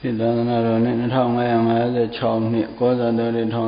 ဒီသာသနာတော်နဲ့2556နှစ်ကောဇာတော်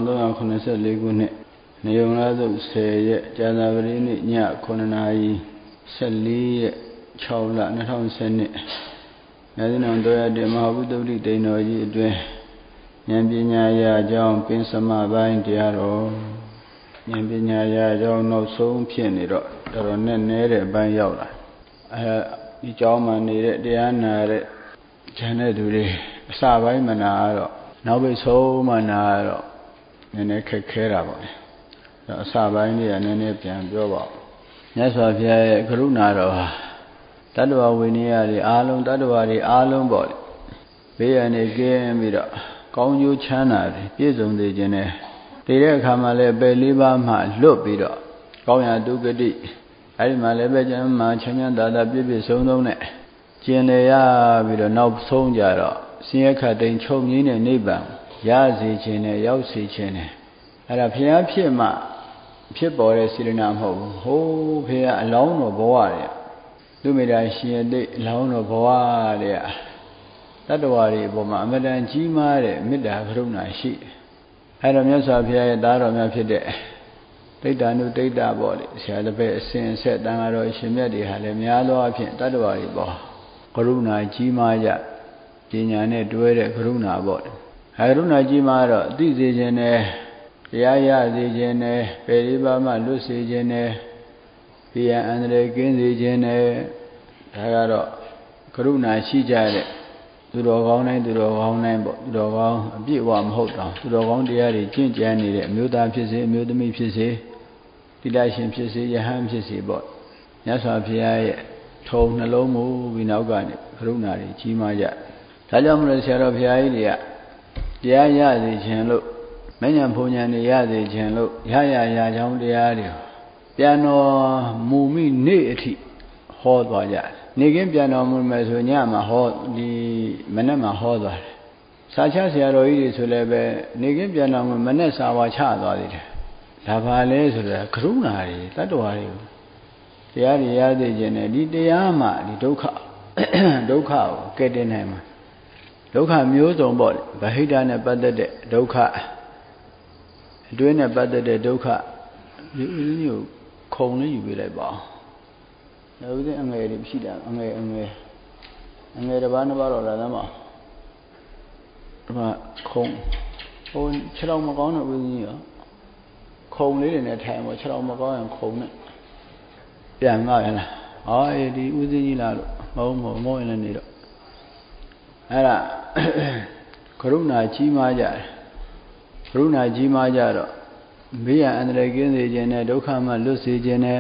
1384ခုနှစ်နေုံလာစု10ရက်ကြာသပတေးနေ့ည9:14ရက်6လ2010နှစ်နာသီနောင်တော်ရတဲ့မဟာဝိသုဒ္ဓိတိန်တော်ကြီးအတွင်းဉာဏ်ပညာရာအကြောင်းပင်စမပိုင်းတရားတော်ဉာဏ်ပညာရာအကြောင်းနောက်ဆုံးဖြစ်နေတော့တော်တော်နဲ့နဲတဲ့အပိုင်းရောက်လာဒီအကြောင်းမှနေတဲ့တရားနာတဲ့ဉာဏ်တဲ့သူတွေအစပိုင်းမနာတော့နောက်ပိတ်ဆုံးမှနာတော့နည်းနည်းခက်ခဲတာပေါ့လေအစပိုင်းလေးကနည်းနည်းပြန်ပြောပါဦးမြတ်စွာဘုရားရဲ့ကရုဏာတော်ဟာတတ္တဝဝိနည်းတွေအားလုံးတတ္တဝတွေအားလုံးပေါ့လေဘေးရန်နေကင်းပြီးတော့ကောင်းကျိုးချမ်းသာတွေပြည့်စုံစေခြင်းနဲ့တည်တဲ့အခါမှာလည်းပယ်လေးပါးမှလွတ်ပြီးတော့ကောင်းရာဒုက္ခတိအဲဒီမှာလည်းပဲကျမ်းမှာချမ်းချမ်းသာသာပြည့်ပြည့်စုံစုံနဲ့ကျင်လည်ရပြီးတော့နောက်ဆုံးကြတော့ဆင်းရဲခတ်တိမ်ချုပ်ငြိမ်းတဲ့နိဗ္ဗာန်ရစေခြင်းနဲ့ရောက်စေခြင်းနဲ့အဲ့ဒါဘုရားဖြစ်မှဖြစ်ပေါ်တဲ့စေတနာမဟုတ်ဘူးဟိုးဘုရားအလောင်းတော်ဘဝတွေသူမိတာရှင်ရသိအလောင်းတော်ဘဝတွေတတ္တဝါတွေအပေါ်မှာအမတန်ကြီးမားတဲ့မေတ္တာကရုဏာရှိတယ်အဲ့တော့မြတ်စွာဘုရားရဲ့သားတော်များဖြစ်တဲ့တိဋ္ဌာနုတိဋ္ဌပေါ့လေဆရာတစ်ပည့်အစဉ်အဆက်တန်ဃာတော်ရှင်မြတ်တွေဟာလည်းများသောအားဖြင့်တတ္တဝါတွေပေါ်ကရုဏာကြီးမားကြပညာနဲ့တွဲတဲ့ကရုဏာပေါ့အဲကရုဏာကြီးမားတော့သိစေခြင်းနဲ့တရားရစေခြင်းနဲ့ပယ်လေးပါးမှလွတ်စေခြင်းနဲ့ဘိယံအန္တရာယ်ကင်းစေခြင်းနဲ့ဒါကတော့ကရုဏာရှိကြတဲ့သူတော်ကောင်းတိုင်းသူတော်ကောင်းတိုင်းပေါ့သူတော်ကောင်းအပြည့်အဝမဟုတ်တော့သူတော်ကောင်းတရားတွေကျင့်ကြံနေတဲ့အမျိုးသားဖြစ်စေအမျိုးသမီးဖြစ်စေတိလရှင်ဖြစ်စေယဟန်ဖြစ်စေပေါ့မြတ်စွာဘုရားရဲ့ထုံနှလုံးမူပြီးနောက်ကနေကရုဏာတွေကြီးမားကြဒါကြောင့်မလို့ဆရာတော်ဘုရားကြီးတွေကတရားရစေခြင်းလို့မဉ္ဇဉ်ဘုံဉဏ်တွေရစေခြင်းလို့ရကြောင်းတရားတွေပြန်တော်မူမိနေ့အထိဟောသွားကြတယ်နေကင်းပြန်တော်မူမယ်ဆိုညမှာဟောဒီမနေ့မှာဟောသွားတယ်စာချဆရာတော်ကြီးတွေဆိုလည်းပဲနေကင်းပြန်တော်မူမနေ့စာဝါချသွားသေးတယ်ဒါပါလဲဆိုတော့ကရုဏာတွေတတ္တဝါတွေတရားတွေရစေခြင်းနဲ့ဒီတရားမှဒီဒုက္ခကိုကဲတင်နိုင်မှာဒုက္ခမျိုးစုံပေါ့ဗဟိတနဲ့ပတ်သက်တဲ့ဒုက္ခအတွင်းနဲ့ပတ်သက်တဲ့ဒုက္ခဒီဥစဉ်ကိုခုံလေးယူပေးလိုက်ပါဦးဥစဉ်အငယ်တွေရှိတာအငယ်တစ်ပါးနှစ်ပါးတော့လာသမ်းပါဒီမှာခုံဟိုခြေတော်မကောင်းတဲ့ဥစဉ်ကြီးရောခုံလေးတွေနဲ့ထိုင်ပေါ့ခြေတော်မကောင်းရင်ခုံနဲ့ပြန်မရလားဟောဒီဥစဉ်ကြီးလားလို့မဟုတ်ရင်လည်းနေတော့အဲ့ဒါကရုဏာကြီးမားကြတယ်ကရုဏာကြီးမားကြတော့ဘေးရန်အန္တရာယ်ကင်းစေခြင်းနဲ့ဒုက္ခမှလွတ်စေခြင်းနဲ့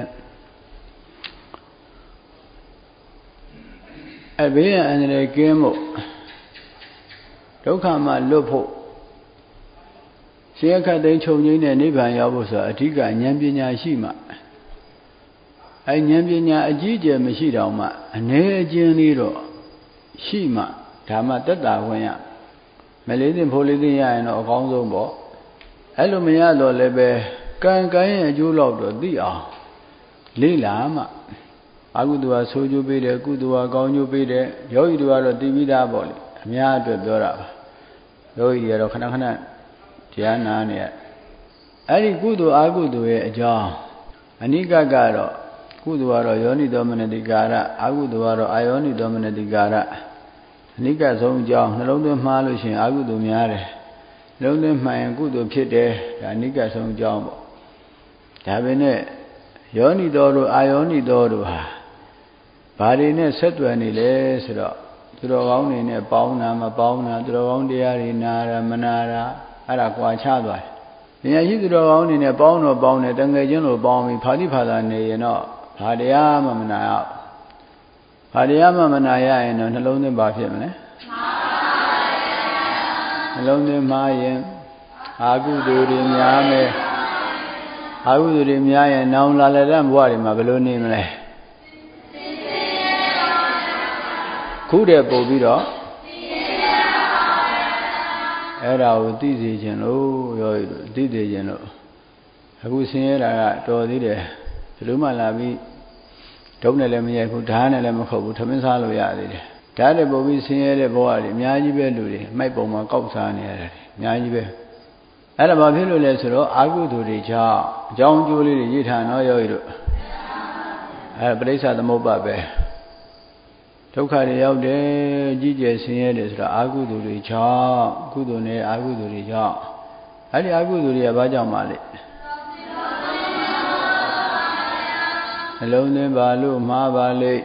ဘေးရန်အန္တရာယ်ကင်းဖို့ဒုက္ခမှလွတ်ဖို့ဆင်းရဲခတ်သိမ်းချုပ်ငြိမ်းတဲ့နိဗ္ဗာန်ရောက်ဖို့ဆိုတာအဓိကဉာဏ်ပညာရှိမှဉာဏ်ပညာအကြီးအကျယ်မရှိတော့မှအ ਨੇ အကျဉ်းလေးတော့ရှိမှဒါမှတက်တာဝင်ရမလေးသိဖို့လေးသိရရင်တော့အကောင်းဆုံးပေါ့အဲ့လိုမရတော့လည်းပဲကံရဲ့အကျိုးလောက်တော့သိအောင်လေ့လာမှအကုသိုလ်ဟာဆိုးကျိုးပေးတယ်ကုသိုလ်ဟာကောင်းကျိုးပေးတယ်ယောဂီတွေကတော့သိပြီးသားပေါ့လေအများအတွက်ပြောတာပါယောဂီတွေကတော့ခဏတရားနာနေရအဲ့ဒီကုသိုလ်အကုသိုလ်ရဲ့အကြောင်းအနိကကတော့ကုသိုလ်ကတော့ယောနိသောမနတိကာရအကုသိုလ်ကတော့အာယောနိသောမနတိကာရအနိကဆုံးအကြောင်းနှလုံးသွင်းမှားလို့ရှိရင်အကုသိုလ်များတယ်နှလုံးသွင်းမှန်ရင်ကုသိုလ်ဖြစ်တယ်ဒါအနိကဆုံးအကြောင်းပေါ့ဒါပဲနဲ့ယောနိသောတို့အာယောနိသောတို့ဟာဘာတွေနဲ့ဆက်သွယ်နေလဲဆိုတော့သူတော်ကောင်းတွေနဲ့ပေါင်းတာမပေါင်းတာသူတော်ကောင်းတရားတွေနာတာမနာတာအဲ့ဒါကွာခြားသွားတယ်ဉာဏ်ရှိသူတော်ကောင်းတွေနဲ့ပေါင်းတော့ပေါင်းတယ်တငယ်ချင်းလိုပေါင်းပြီးဖာတိဖာသာနေရင်တော့ဘာတရားမှမနာရဘူးဘာတရားမှမနာရရင်တော့နှလုံးသွင်းပါဖြစ်မလဲနှလုံးသွင်းမှားရင်အာဟုသူတွေများမယ်အာဟုသူတွေများရင်နောင်လာလက်တဲ့ဘဝတွေမှာဘယ်လိုနေမလဲခုတည်းပို့ပြီးတော့အဲ့ဒါကိုသိစေခြင်းလို့ရောသိစေခြင်းလို့အခုဆင်းရဲတာကတော်သေးတယ်ဘယ်လိုမှလာပြီးဒုံးနဲ့လည်းမရိုက်ဘူးဓာတ်နဲ့လည်းမခုတ်ဘူးထမင်းစားလို့ရသေးတယ်ဒါတဲ့ပုံပြီးဆင်းရဲတဲ့ဘဝတွေအများကြီးပဲလူတွေမိုက်ပုံမှာကောက်စားနေရတယ်အများကြီးပဲအဲ့ဒါဘာဖြစ်လို့လဲဆိုတော့အာဟုသူတွေကြောင့်အကြောင်းအကျိုးလေးတွေရေးထားနော်ယောဂီတို့အဲ့ပရိစ္ဆသမုပ္ပါပဲဒုက္ခတွေရောက်တယ်ကြီးကျယ်ဆင်းရဲတယ်ဆိုတော့အာဟုသူတွေကြောင့်ကုသိုလ်နဲ့အာဟုသူတွေကြောင့်အဲ့ဒီအာဟုသူတွေကဘာကြောင့်ပါလဲနှလုံးသွင်းပါလို့မှားပါလေ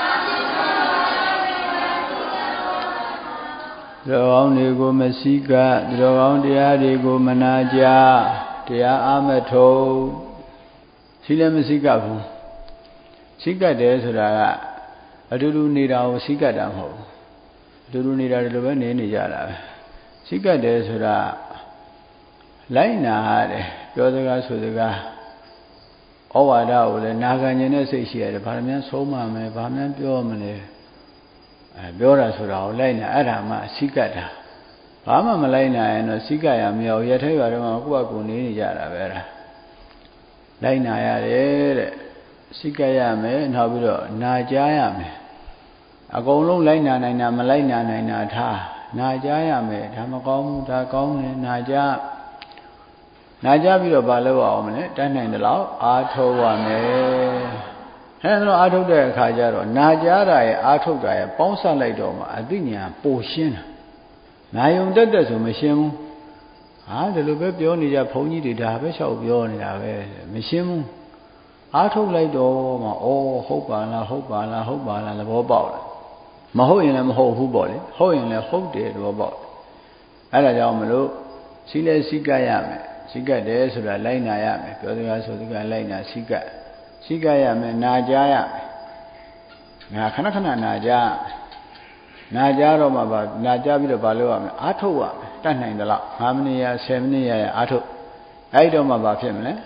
သူတော်ကောင်းတွေကိုမစည်းကပ်သူတော်ကောင်းတရားတွေကိုမနာကြတရားအားမထုတ်ရှိလည်းမစည်းကပ်ဘူးစည်းကပ်တယ်ဆိုတာကအတူတူနေတာကိုစည်းကပ်တာမဟုတ်ဘူးအတူတူနေတာဒီလိုပဲနေကြတာပဲစည်းကပ်တယ်ဆိုတာလိုက်နာရတယ်ပြောစကားဆိုစကားဩဝါဒကိုလည်းနာခံခြင်းနဲ့စိတ်ရှိရတယ်ဘာမှမဆုံးမမယ်ဘာမှပြောမလဲပြောတာဆိုတာကိုလိုက်နာအဲ့ဒါမှစိကတ်တာဘာမှမလိုက်နာရင်တော့စိကတ်ရမရောရထဲရွာတော့ကိုယ့်အကူနေနေကြတာပဲအဲ့ဒါလိုက်နာရတယ်တဲ့စိကတ်ရမယ်နောက်ပြီးတော့နာကြားရမယ်အကုန်လုံးလိုက်နာနိုင်တာမလိုက်နာနိုင်တာထားနာကြားရမယ်ဒါမကောင်းဘူးဒါကောင်းတယ်နာကြားပြီးတော့ဘာလုပ်အောင်မလဲတတ်နိုင်တယ်လို့အားထုတ်ရမယ်အဲဒါတော့အားထုတ်တဲ့အခါကျတော့နာကြားတာရဲ့အားထုတ်တာရဲ့ပေါင်းစပ်လိုက်တော့မှအသိဉာဏ်ပိုရှင်းတာနာယုံတက်ဆိုမရှင်းဘူးဟာဒီလိုပဲပြောနေကြဘုန်းကြီးတွေဒါပဲလျှောက်ပြောနေတာပဲမရှင်းဘူးအားထုတ်လိုက်တော့မှဩဟုတ်ပါလားဟုတ်ပါလားဟုတ်ပါလားသဘောပေါက်တယ်မဟုတ်ရင်လည်းမဟုတ်ဘူးပေါ့လေဟုတ်ရင်လည်းဟုတ်တယ်သဘောပေါက်အဲ့ဒါကြောင့်မလို့စီလဲစိကပ်ရမယ်စိကတ်တယ်ဆိုတာလိုက်နာရမယ်ပြောစကားဆိုစကားလိုက်နာစိကတ်ရမယ်နာကြားရမယ်ငါခဏခဏနာကြားတော့မှပါနာကြားပြီးတော့ဘာလုပ်ရမလဲအားထုတ်ရမယ်တတ်နိုင်သလား5မိနစ်ရ10မိနစ်ရအားထုတ်အဲ့တော့မှဘာဖြစ်မလဲ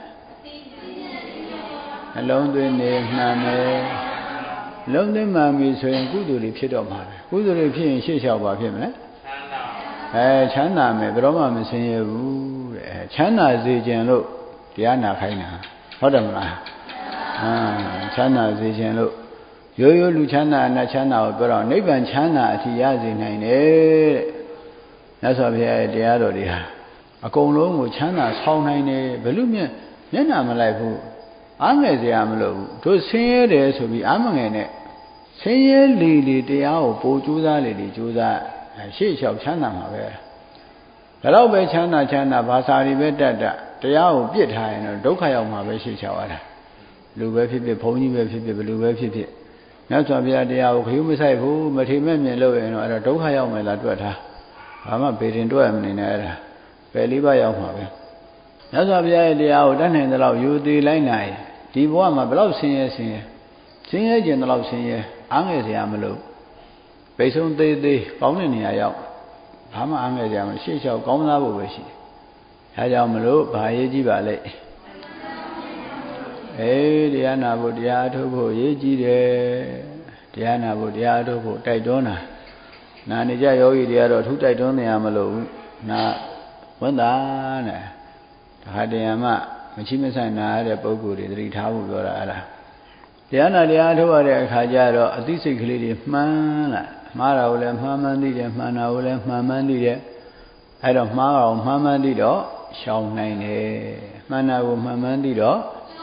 နှလုံးသွင်းနေမှန်မယ်လုံးသွင်းမှန်ပြီဆိုရင်ကုသိုလ်တွေဖြစ်တော့မှာပဲကုသိုလ်တွေဖြစ်ရင်ရှေ့လျှောက်ပါဖြစ်မလဲချမ်းသာမယ်ဘယ်တော့မှမဆင်းရဲဘူးတဲ့ချမ်းသာစေခြင်းလို့တရားနာခိုင်းတာဟုတ်တယ်မလားချမ်းသာစေခြင်းလို့ရိုးရိုးလူချမ်းသာအနတ်ချမ်းသာကိုပြောတော့နိဗ္ဗာန်ချမ်းသာအထီးရစေနိုင်တယ်တဲ့မြတ်စွာဘုရားရဲ့တရားတော်တွေဟာအကုန်လုံးကိုချမ်းသာဆောင်းနိုင်တယ်ဘယ်လို့မျက်နှာမလိုက်ဘူးအားငယ်စရာမလိုဘူးတို့ဆင်းရဲတယ်ဆိုပြီးအားမငယ်နဲ့ဆင်းရဲလေတရားကိုပိုကြိုးစားလေကြိုးစားရှေ့လျှောက်ချမ်းသာမှာပဲဒါတော့ပဲချမ်းသာဘာသာတွေပဲတတ်တရားကိုပြစ်ထားရင်တော့ဒုက္ခရောက်မှာပဲရှေ့လျှောက်ရတာလူပဲဖြစ်ဖြစ်ဘုန်းကြီးပဲဖြစ်ဖြစ်ဘယ်လူပဲဖြစ်ဖြစ်မြတ်စွာဘုရားတရားကိုခရုမစိုက်ဘူးမထေမဲ့မြင်လို့ရင်တော့အဲ့ဒါဒုက္ခရောက်မယ်လားတွက်ထားဘာမှဘေရင်တွက်မနေနဲ့အဲ့ဒါပဲလေးပါးရောက်မှာပဲမြတ်စွာဘုရားရဲ့တရားကိုတတ်နိုင်သလောက်ယူသေးလိုက်နိုင်ဒီဘဝမှာဘယ်လောက်ဆင်းရဲခြင်းတလောက်ဆင်းရဲအားငယ်စရာမလိုပိတ်ဆုံးသေးကောင်းတဲ့နေရာရောက်ဘာမှအားငယ်စရာမရှိရှေ့လျှောက်ကောင်းသားဖို့ပဲရှိတယ်အဲကြောင့်မလို့ဘာရေးကြည့်ပါလဲတရားနာဖို့တရားထုတ်ဖို့ရေးကြည့်တယ်တရားနာဖို့တရားထုတ်ဖို့တိုက်တွန်းတာနာနေကြယောဂီတွေကတော့အထူးတိုက်တွန်းနေရမလို့နာဝန်တာနဲ့ဒါတရားမှမချိမဆိုင်နာရတဲ့ပုဂ္ဂိုလ်တွေသတိထားဖို့ပြောတာအဲ့ဒါတရားနာတရားထုတ်ရတဲ့အခါကျတော့အသိစိတ်ကလေးတွေမှန်းလာမှားတာကိုလည်းမှန်မှန်သိတယ်မှန်တာကိုလည်းမှန်မှန်သိတယ်အဲ့တော့မှားအောင်မှန်မှန်သိတော့ရှောင်နိုင်တယ်မှန်တာကိုမှန်မှန်သိတော့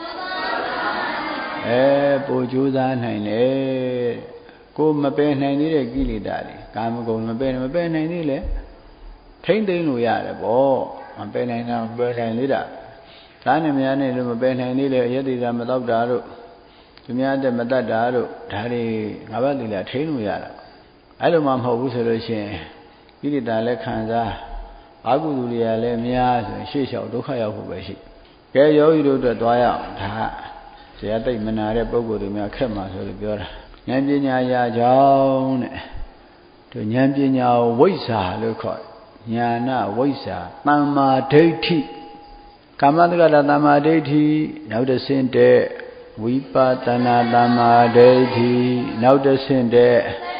ပိုကြိုးစားနိုင်တယ်ကိုမပယ်နိုင်သေးတဲ့ကိလေသာတွေကာမဂုဏ်မပယ်နိုင်သေးလေထိမ့်သိမ်းလို့ရတယ်ပေါ့မပယ်နိုင်တာပယ်နိုင်သေးတာဒါနဲ့များနဲ့လို့မပယ်နိုင်သေးလေအယတ္တိသာမတော့တာတို့သူများတဲ့မတတ်တာတို့ဒါတွေငါးပါးသီလထိမ့်လို့ရတာအဲ့လိုမှမဟုတ်ဘူးဆိုလို့ရှိရင်ကိလေသာလည်းခံစားအကုသိုလ်တွေကလည်းများဆိုရင်ရှေ့လျှောက်ဒုက္ခရောက်ဖို့ပဲရှိကဲယောဂီတို့အတွက်သွားရအောင်ဒါဇေယသိမ့်မနာတဲ့ပုဂ္ဂိုလ်တွေများခက်မှာဆိုလို့ပြောတာဉာဏ်ပညာရကြောင်းတဲ့တို့ဉာဏ်ပညာဝိဇ္ဇာလို့ခေါ်ဉာဏဝိဇ္ဇာသမ္မာဒိဋ္ဌိကာမတက္ကတာသမ္မာဒိဋ္ဌိနောက်တစ်ဆင့်တဲ့ဝိပဿနာသမ္မာဒိဋ္ဌိနောက်တစ်ဆင့်တဲ့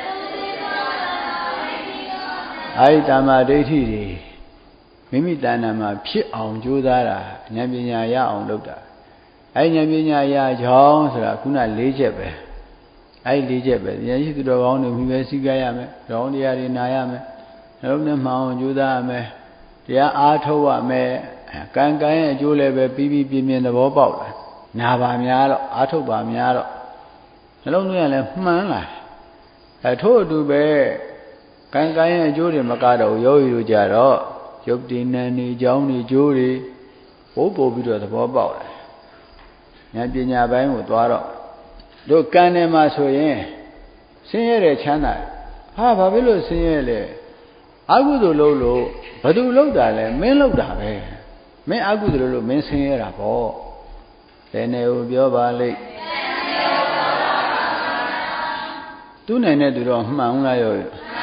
အဲဒီသမ္မာဒိဋ္ဌိတွေမိမိတဏ္ဍာမှာဖြစ်အောင်ကြိုးစားတာဉာဏ်ပညာရအောင်လုပ်တာအဲဒီဉာဏ်ပညာရကြောင်းဆိုတာခုန၄ချက်ပဲအဲ့ဒီချက်ပဲဉာဏ်ရှိသူတော်ကောင်းတွေမိပဲစည်းကပ်ရမယ်တော်တရားတွေနာရမယ်နှလုံးထဲမှောင်ကြိုးစားရမယ်တရားအားထုတ်ရမယ်ကံကံရဲ့အကျိုးလည်းပဲပြီးပြီးပြင်းပြင်းသဘောပေါက်လာနာပါများတော့အားထုတ်ပါများတော့နှလုံးသွင်းရလဲမှန်းလာထို့အတူပဲကံကံရဲ့အကျိုးတွေမကတော့ယောဂီတို့ကြတော့ရုပ်တည်နာနေကြောင်းတွေကျိုးတွေပို့ပြီးတော့သဘောပေါက်လာဉာဏ်ပညာပိုင်းကိုသွားတော့တို့ကံထဲမှာဆိုရင်ဆင်းရဲတဲ့ချမ်းသာဟာဘာဖြစ်လို့ဆင်းရဲလဲအကုသိုလ်လုပ်လို့ဘသူလုပ်တာလဲမင်းလုပ်တာပဲမင်းအကုသိုလ်လုပ်မင်းဆင်းရဲတာပေါ့ဘယ်နဲ့ကိုပြောပါလိမ့်သူနိုင်တဲ့သူတော့မှန်လားရော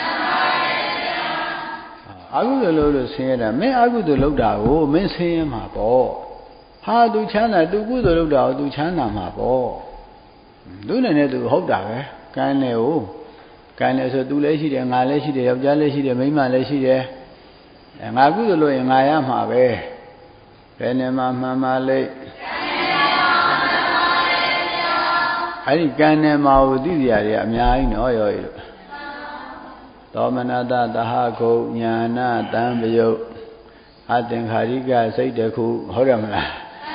အကုသိုလ်လုပ်လို့ဆင်းရဲတာမင်းအကုသိုလ်လုပ်တာကိုမင်းဆင်းရဲမှာပေါ့ဟာသူချမ်းသာသူကုသိုလ်လုပ်တာကိုသူချမ်းသာမှာပေါ့သူနိုင်တဲ့သူဟုတ်တာပဲကံနဲ့ကိုကံနဲ့ဆိုသူလည်းရှိတယ်ငါလည်းရှိတယ်ယောက်ျားလည်းရှိတယ်မိန်းမလည်းရှိတယ်ငါကုသိုလ်လုပ်ရင်ငါရမှာပဲဘယ်နဲ့မှမှန်ပါလိမ့်အဲ့ဒီကံနဲ့မှာကိုသိစရာတွေအများကြီးနော်ရောတို့သောမနတသဟကုညာနာတံပယုတ်အသင်္ခါရိကစိတ်တခုဟုတ်တယ်မလား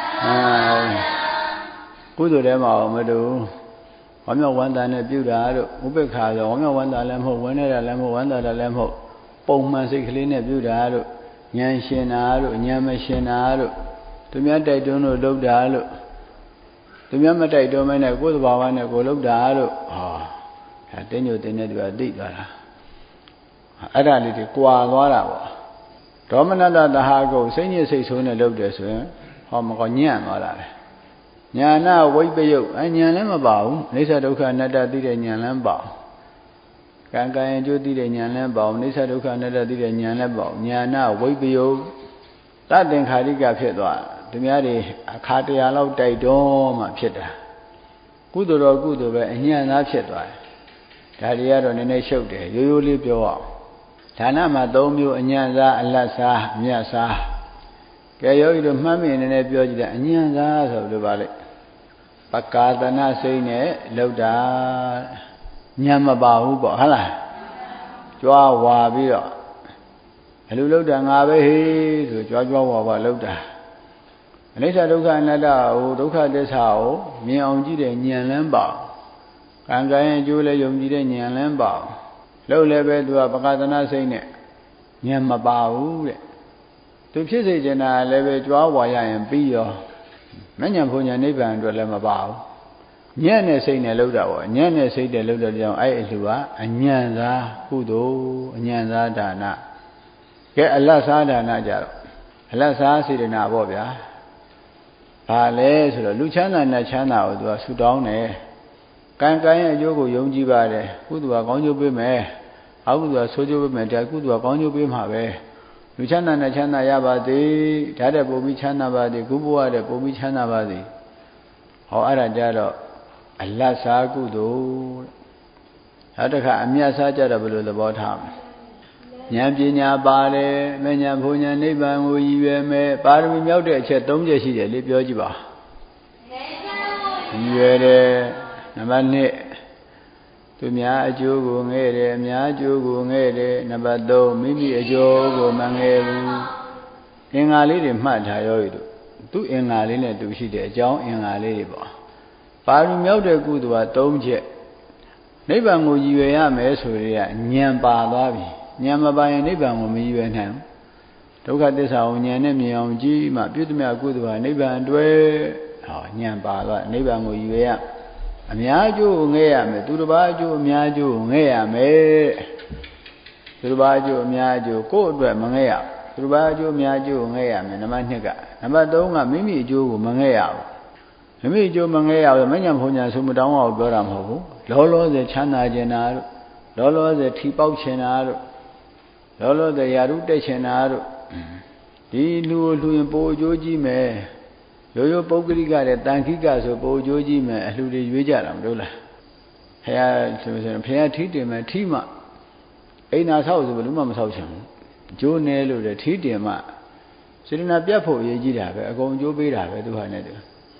ကုသိုလ်ထဲမှာမတူဝမ်းမြောက်ဝမ်းသာနဲ့ပြုတာတို့ဥပိ္ပခါဆိုဝမ်းမြောက်ဝမ်းသာလည်းမဟုတ်ဝမ်းနေတာလည်းမဟုတ်ဝမ်းသာတာလည်းမဟုတ်ပုံမှန်စိတ်ကလေးနဲ့ပြုတာတို့ဉာဏ်ရှင်တာတို့ဉာဏ်မရှင်တာတို့သူများတိုက်တွန်းလို့လုပ်တာတို့သူများမတိုက်တွန်းမနဲ့ကိုယ်သဘာဝနဲ့ကိုယ်လုပ်တာတို့ဟောတင်းညိုတင်းနေသူကသိသွားတာအဲ့ဒါလေးတွေကွာသွားတာပေါ့ဒေါမနတသဟကုစိတ်ညစ်စိတ်ဆိုးနဲ့လုပ်တယ်ဆိုရင်ဟောမကောညံ့သွားတာလေညာနာဝိပယုတ်ဉာဏ်လည်းမပါဘူးအိဋ္ဌဒုက္ခအနတ္တသိတဲ့ဉာဏ်လည်းပါကံကံအကျိုးသိတဲ့ဉာဏ်လည်းပါအိဋ္ဌဒုက္ခအနတ္တသိတဲ့ဉာဏ်လည်းပါညာနာဝိပယုတ်သတ္တင်္ခါရိကဖြစ်သွားသူများတွေအခါ100လောက်တိုက်တော့မှဖြစ်တာကုသိုလ်တော်ကုသိုလ်ပဲအညံ့သားဖြစ်သွားတယ်ဒါတွေကတော့နည်းနည်းရှုပ်တယ်ရိုးရိုးလေးပြောအောင်ဌာနမှာ3မျိုးအညံ့စားအလတ်စားအမြတ်စားကဲယောဂီတို့မှတ်မိနေနေပြောကြည့်တယ်အညံ့စားဆိုလို့ပါလေပကာသနာစိတ်နဲ့လောက်တာညံမပါဘူးပေါ့ဟုတ်လားကြွားဝါပြီးတော့အလူလောက်တာငါပဲဟေးဆိုကြွားကြွားဝါဝါလောက်တာအနိစ္စဒုက္ခအနတ္တကိုဒုက္ခသစ္စာကိုမြင်အောင်ကြည့်တဲ့ဉာဏ်လန်းပါကံကံရဲ့အကျိုးလည်းယုံကြည်တဲ့ဉာဏ်လန်းပါလို့လည်းပဲသူကပကာသနာစိတ်နဲ့ဉာဏ်မပါဘူးတဲ့သူဖြစ်စေချင်တာလည်းပဲကြွားဝါရရင်ပြီးရောမဉဏ်ဘုံညာနိဗ္ဗာန်အတွက်လည်းမပါဘူးညံ့တဲ့စိတ်နဲ့လောက်တာပေါ့ညံ့တဲ့စိတ်နဲ့လောက်တဲ့ကြောင့်အဲ့အလှကအညံ့သာကုသိုလ်အညံ့သာဒါနကဲအလတ်စားဒါနကြတော့အလတ်စားစေတနာပေါ့ဗျာဘာလဲဆိုတော့လူချမ်းသာနဲ့ချမ်းသာကိုသူကဆူတောင်းတယ်ကံကံရဲ့အကျိုးကိုယုံကြည်ပါတယ်ကုသိုလ်ကကောင်းကျိုးပေးမယ်အကုသိုလ်ကဆိုးကျိုးပေးမယ်ဒါကုသိုလ်ကကောင်းကျိုးပေးမှာပဲလူချမ်းသာနဲ့ချမ်းသာရပါသေးဒါတဲ့ပုံပြီးချမ်းသာပါသေးကုဘဝတဲ့ပုံပြီးချမ်းသာပါသေးဟောအဲ့ဒါကြတော့အလတ်စားကုသိုလ်နောက်တစ်ခါအမြတ်စားကြတော့ဘယ်လိုသဘောထားမလဲဉာဏ်ပညာပါတယ်မဉဏ်ဘုံဉာဏ်နိဗ္ဗာန်ကိုရည်ရွယ်မယ်ပါရမီမြောက်တဲ့အချက်3ချက်ရှိတယ်လေပြောကြည့်ပါရည်ရွယ်တယ်နံပါတ်1သူများအကျိုးကိုငဲ့တယ်အများအကျိုးကိုငဲ့တယ်နံပါတ်3မိမိအကျိုးကိုမငဲ့ဘူးအင်္ဂါလေးတွေမှတ်ထားရောသူအင်္ဂါလေးနဲ့သူရှိတယ်အကြောင်းအင်္ဂါလေးတွေပေါ့ပါရမီမြောက်တဲ့ကုသိုလ်က3ချက်နိဗ္ဗာန်ကိုရည်ရွယ်ရမယ်ဆိုရဉာဏ်ပါသွားပြီဉာဏ်မပါရင်နိဗ္ဗာန်ကိုမရည်ရွယ်နိုင်ဘူးဒုက္ခသစ္စာကိုဉာဏ်နဲ့မြင်အောင်ကြည့်မှပြုသမျှကုသိုလ်ဟာနိဗ္ဗာန်အတွက်ဟောဉာဏ်ပါသွားနိဗ္ဗာန်ကိုရည်ရွယ်ရအများအကျိုးကိုငဲ့ရမယ်သူတစ်ပါးအကျိုးအများအကျိုးကိုငဲ့ရမယ်သူတစ်ပါးအကျိုးအများအကျိုးကိုယ့်အတွက်မငဲ့ရသူတစ်ပါးအကျိုးအများအကျိုးကိုငဲ့ရမယ်နံပါတ်2ကနံပါတ်3ကမိမိအကျိုးကိုမငဲ့ရဘူးမိမိအကျိုးမငဲ့ရဘူးမဉ္ဇဉ်ဘုံညာဆိုမတောင်းအောင်ပြောတာမဟုတ်ဘူးလောလောဆယ်ချမ်းသာခြင်းတာတို့လောလောဆယ်ထီပေါက်ခြင်းတာတို့လောလောဆယ်ယာရုတက်ခြင်းတာတို့ဒီလူကိုလူရင်ပိုအကျိုးကြီးမယ်ရိုးရိုးပုဂ္ဂလိကတဲ့တန်ခိကဆိုပိုအကျိုးကြီးမယ်အလှူတွေရွေးကြတာမလို့လားဖះဆိုရင်ဖះထီးတင်မယ်ထီးမှအိမ်သာဆောက်ဆိုဘယ်သူမှမဆောက်ချင်ဘူးအကျိုးနည်းလို့တဲ့ထီးတင်မှစေတနာပြတ်ဖို့အရေးကြီးတာပဲအကုန်အကျိုးပေးတာပဲသူဟာနဲ့သူ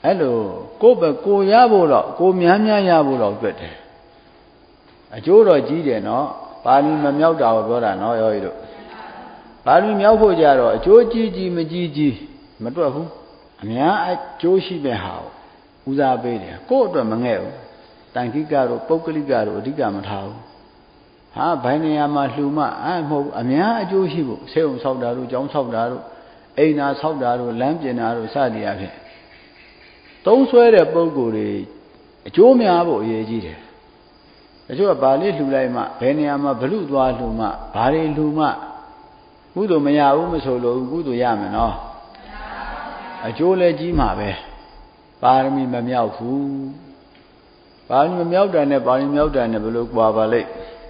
Hello, go yabo, go miamia yabo, good. A Jodo Gide, no, Bali Mamauda, brother, no, yo. Bali Miao Jaro, Joji, Majiji, Matuahu. Amia at Joshi Behao, Uza Bede, go to Mangel, Tankigaro, Pokeligaro, Digamatao. Ha, Baniama Luma, I'm Amia Joshibo, Seum Saudaru, John Saudaru, Aina Saudaru, Lampianaru, Sadia. Don't swear a Boguri, Jomiabo, Yeji. A Joa Bali Lulama, Beniama, Beludwa Luma, Bali Luma, Gudo Maya Umasolo, Gudo Yaman, a Jole Jimabe, Barmi Mamiafu, Barmi Miauda and a Barmi Miauda and a Beluk Babale.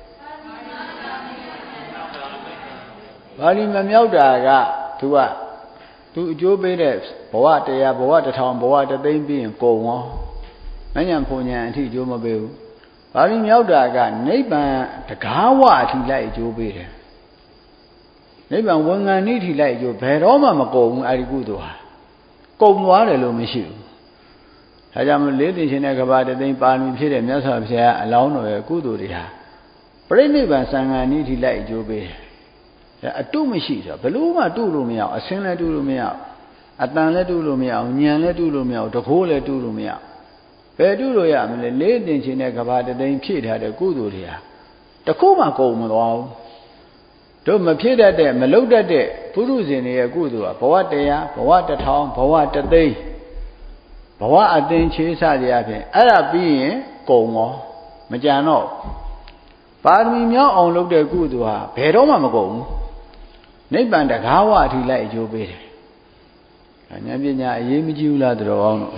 Barmi Mamiauda, to Joe Bedes, Boatea, Boata Town, Boata, they being go on. Manyam Ponya and T. Jomabu. Barmi Miauda, neighbor, the Kawa, he like Joe Bede. Neighbor, one I need he like your bed, all Mamma go, I go to her. Go water, Lumishu. I am ladies in Agabata, they palm hit and yourself here alone or a good idea. Brainy by sang I need he like Joby. A two machines, a Beluma do Lumia, a singer do Lumia, a Tanle do Lumia, Nianle do Lumia, the whole do Lumia. Pedulo yam, the ladies in Agabata, they kid had a good idea. The Kuma go Malo. Don't appear that day, Meloda day, Purus in a good Boatea, Boata town, Boata day. Boa then chase at the abbey. Arab being go more. Majano. Pardon me, your own looked a good to her. Pedoma go. Neighbor the Kawa he like you better. And Yamina Yimijula drawn.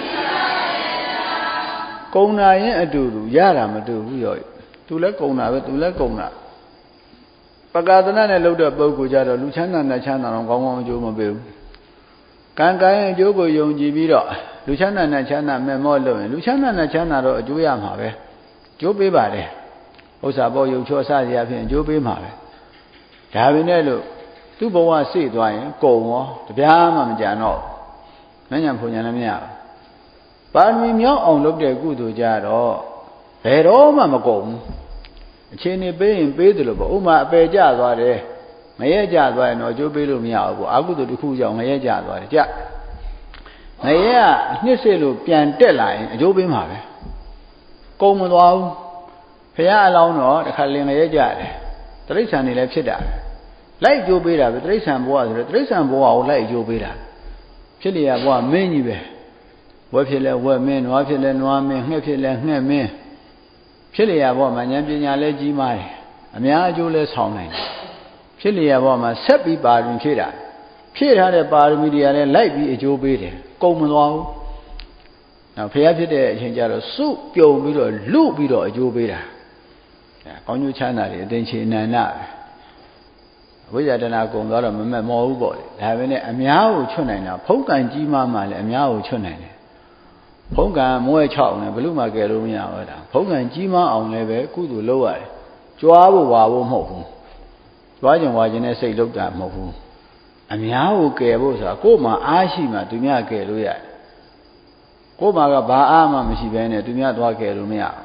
Kona yen a do, Yaram do, to let Kona, to let Kona. Pagadana looked a Bogujado, Lucana and Chana on Gong Jomabil. Kankai and Jogo Yon Jibiro. Luciana and Chana Memolo, Luciana and Chana or Juyam Have. Joby Bade. Osabo, you chose Sadia and Joby Mave. Tavinello, two boas seed wine, go more, the Biam Jano. Manyam Punyanamia. Pardon me, your own looked a good to Jado. Paid all Mamma go. Cheney Bay in Bedlobo, Uma Beja, Mayaja, no Joby Lumia, I go to the Kuja, Mayaja, Jack. Naya, Niselu, Pian Deadline, Joby Mave. Commodore, Pia alone, the Kalina Yajad. Trace left it up. Like Jobida, the Trace and Boaz, the Trace and Boaz like Jobida. Chilia was many. Wapilla were men, Wapilla and one man, Hepilla and me. Chilia was my Yamina Legi Mai, Amia Julius Honging. Chilia was my Seppi bar in Kida. Kid had a bar media and like be a Jobida. Commodore. Now, pay up the change out of soup, go below, loop below a Jobida. On your channel, then she nana. We are not going to remember more body. Having a meow chunana, Poka and Gima, a meow chunana. Poka, more chow, and Bluma Galumia, Poka and Gima on never could lower. Joao Wawo Mohu. Watching I say, look at Mohu. A meow cabosa, Goma, Ashima, Dumia Galuia. Goma Baama, Mishibene, Dumia Dwaka.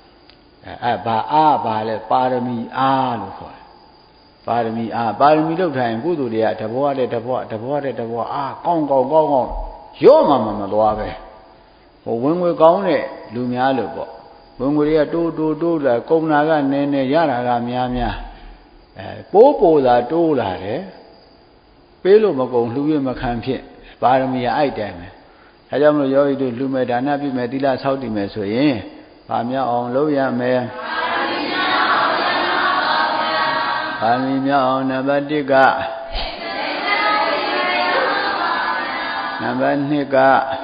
Pardon me, Pardon me, look time, good to the Congo, your mamma, Loave. For when we're gone, Lumialo, when we are do the Conaga, Nene, Yara, Miamia, Popo, la do la, Pelo Magon, Louis Macampian, pardon me, I damn it. I don't know you do Lumedana, Medilla, Saudi Meso, eh? Pamia on Loya Mare. Pamia on Nabadiga. Nabaniga.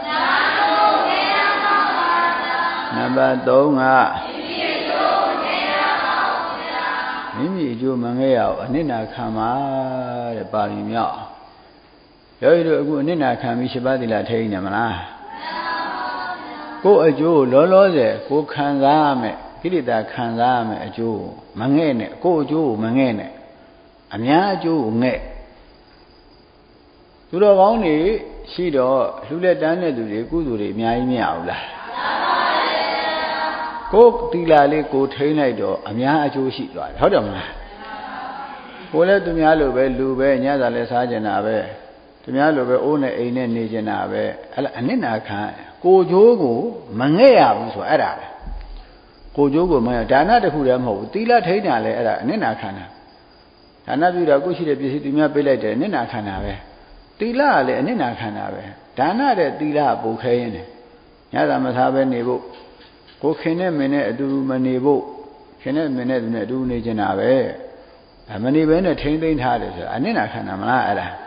Nabadonga. Mimi Ju Mangea, Nina Kama, the Pamia. You Nina Kamishabadilla Tainamana. Go a Jew, Lolo, go Kanzame, Kilida Kanzame, a Jew, Mangene, go Jew, Mangene, Amia Jew, Ne. To the only ရှိတော့လှူလက်တန်းတဲ့သူတွေကုသိုလ်တွေအများကြီးမရဘူးလားကိုယ်သီလလေးကိုထိန်းလိုက်တော့အများအကျိုးရှိသွားတယ်ဟုတ်တယ်မလားကိုယ်လည်းသူများလိုပဲလူပဲညစာလည်းစားကြတာပဲသူများလိုပဲအိုးနဲ့အိမ်နဲ့နေကြတာပဲအဲ့ဒါအနစ်နာခံကိုကျိုးကိုမငဲ့ရဘူးဆိုအဲ့ဒါပဲကိုကျိုးကိုမငဲ့ဒါနတစ်ခုတည်းမဟုတ်ဘူးသီလထိန်းတာလည်းအဲ့ဒါအနစ်နာခံတာဒါနပြုတာကိုရှိတဲ့ပစ္စည်းသူများပေးလိုက်တယ်အနစ်နာခံတာပဲသီလကလည်းအနစ်နာခံတာပဲဒါနတဲ့သီလပုတ်ခဲရင်းတယ်ညစာမစားပဲနေဖို့ကိုခင်နဲ့မင်းနဲ့အတူမနေဖို့ခင်နဲ့မင်းနဲ့သူနဲ့အတူနေကြတာပဲမနေဘဲနဲ့ထိမ့်သိမ့်ထားတယ်ဆိုတာအနစ်နာခံတာမလားအဲ့ဒါ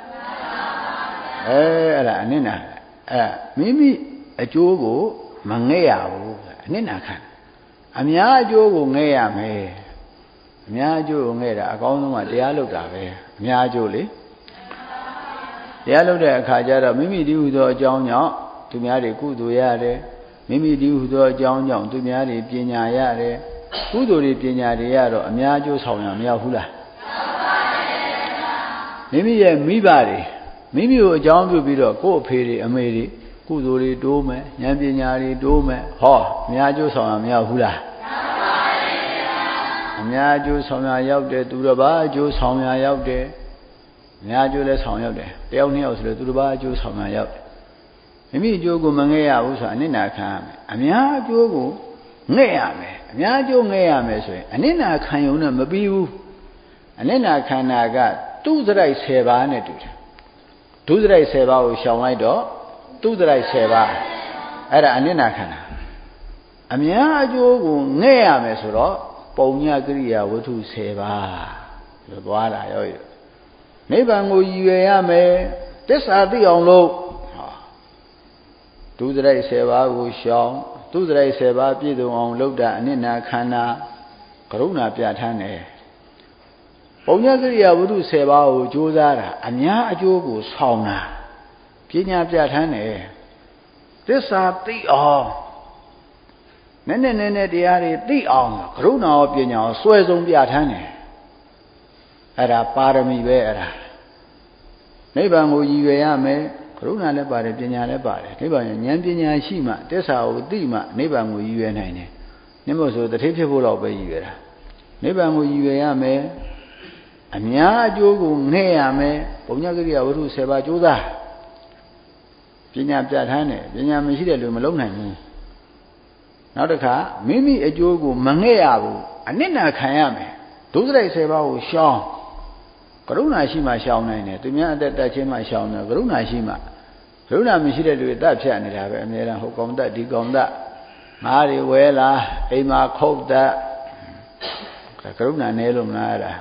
အဲ့ဒါအနစ်နာမိမိအကျိုးကိုမငဲ့ရဘူးအနစ်နာခံအများအကျိုးကိုငဲ့ရမယ်အများအကျိုးကိုငဲ့တာအကောင်းဆုံးကတရားလုပ်တာပဲအများအကျိုးလေတရားလုပ်တဲ့အခါကျတော့မိမိဒီဟုသောအကြောင်းကြောင့်သူများတွေကုသိုလ်ရတယ်မိမိဒီဟုသောအကြောင်းကြောင့်သူများတွေပညာရတယ်ကုသိုလ်တွေပညာတွေရတော့အများအကျိုးဆောင်ရမရောက်ဘူးလားမိမိရဲ့မိဘတွေမိမိကိုအကြောင်းပြုပြီးတော့ကိုယ့်အဖေတွေအမေတွေကုသိုလ်တွေတိုးမယ်ဉာဏ်ပညာတွေတိုးမယ်ဟောအများအကျိုးဆောင်ရမရောက်ဘူးလားအများအကျိုးဆောင်ရရောက်တယ်သူတစ်ပါးအကျိုးဆောင်ရရောက်တယ်အများအကျိုးလည်းဆောင်ရောက်တယ်တယောက်နှစ်ယောက်ဆိုလို့သူတစ်ပါးအကျိုးဆောင်ရရောက်တယ်မိမိအကျိုးကိုမငဲ့ရဘူးဆိုတာအနစ်နာခံရမယ်အများအကျိုးကိုငဲ့ရမယ်အများအကျိုးငဲ့ရမယ်ဆိုရင်အနစ်နာခံရုံနဲ့မပြီးဘူးအနစ်နာခံတာကသူစရိုက်10ပါးနဲ့တူတယ်ဒုစရိုက်10ပါးကိုရှောင်လိုက်တော့သူစရိုက်10ပါးအဲ့ဒါအနစ်နာခံတာအများအကျိုးကိုငဲ့ရမယ်ဆိုတော့ပုံညကရိယာဝတ္ထု10ပါးလို့သွားတာရောနိဗ္ဗာန်ကိုရည်ရွယ်ရမယ်သစ္စာသိအောင်လို့ဒုစရိုက်10ပါးကိုရှောင်သူစရိုက်10ပါးပြည့်စုံအောင်လုပ်တာအနစ်နာခန္ဓာကရုဏာပြဋ္ဌာန်းတယ်ပုံညကရိယာဝတ္ထု10ပါးကိုကြိုးစားတာအများအကျိုးကိုဆောင်တာပညာပြဋ္ဌာန်းတယ်သစ္စာသိအောင်နည်းနည်းတရားတွေသိအောင်ကရုဏာရောပညာရောစွဲဆုံးပြဋ္ဌာန်းတယ်အဲ့ဒါပါရမီပဲအဲ့ဒါနိဗ္ဗာန်ကိုရည်ရွယ်ရမယ်ကရုဏာလည်းပါတယ်ပညာလည်းပါတယ်နိဗ္ဗာန်ဉာဏ်ပညာရှိမှသစ္စာကိုသိမှနိဗ္ဗာန်ကိုရည်ရွယ်နိုင်တယ်နှိမ့်မို့ဆိုတထေးဖြစ်ဖို့တော့ပဲရည်ရွယ်တာနိဗ္ဗာန်ကိုရည်ရွယ်ရမယ်အများအကျိုးကိုငဲ့ရမယ်ပုံညကရိယာဝတ္ထု10ပါးကြိုးစားပညာပြဋ္ဌာန်းတယ်ပညာမရှိတဲ့လူမလုံးနိုင်ဘူးနောက်တစ်ခါမိမိအကျိုးကိုမငဲ့ရဘူးအနစ်နာခံရမယ်ဒုစရိုက်10ပါးကိုရှောင်ကရုဏာရှိမှရှောင်နိုင်တယ်သူများအသက်တက်ခြင်းမှရှောင်တယ်ကရုဏာရှိမှကရုဏာမရှိတဲ့လူတွေတတ်ဖြတ်နေတာပဲအများအားဟိုကောင်တတ်ဒီကောင်တတ်ငါးတွေဝဲလာအိမ်မှာခုတ်တတ်ကရုဏာနည်းလို့မလားအဲ့ဒါ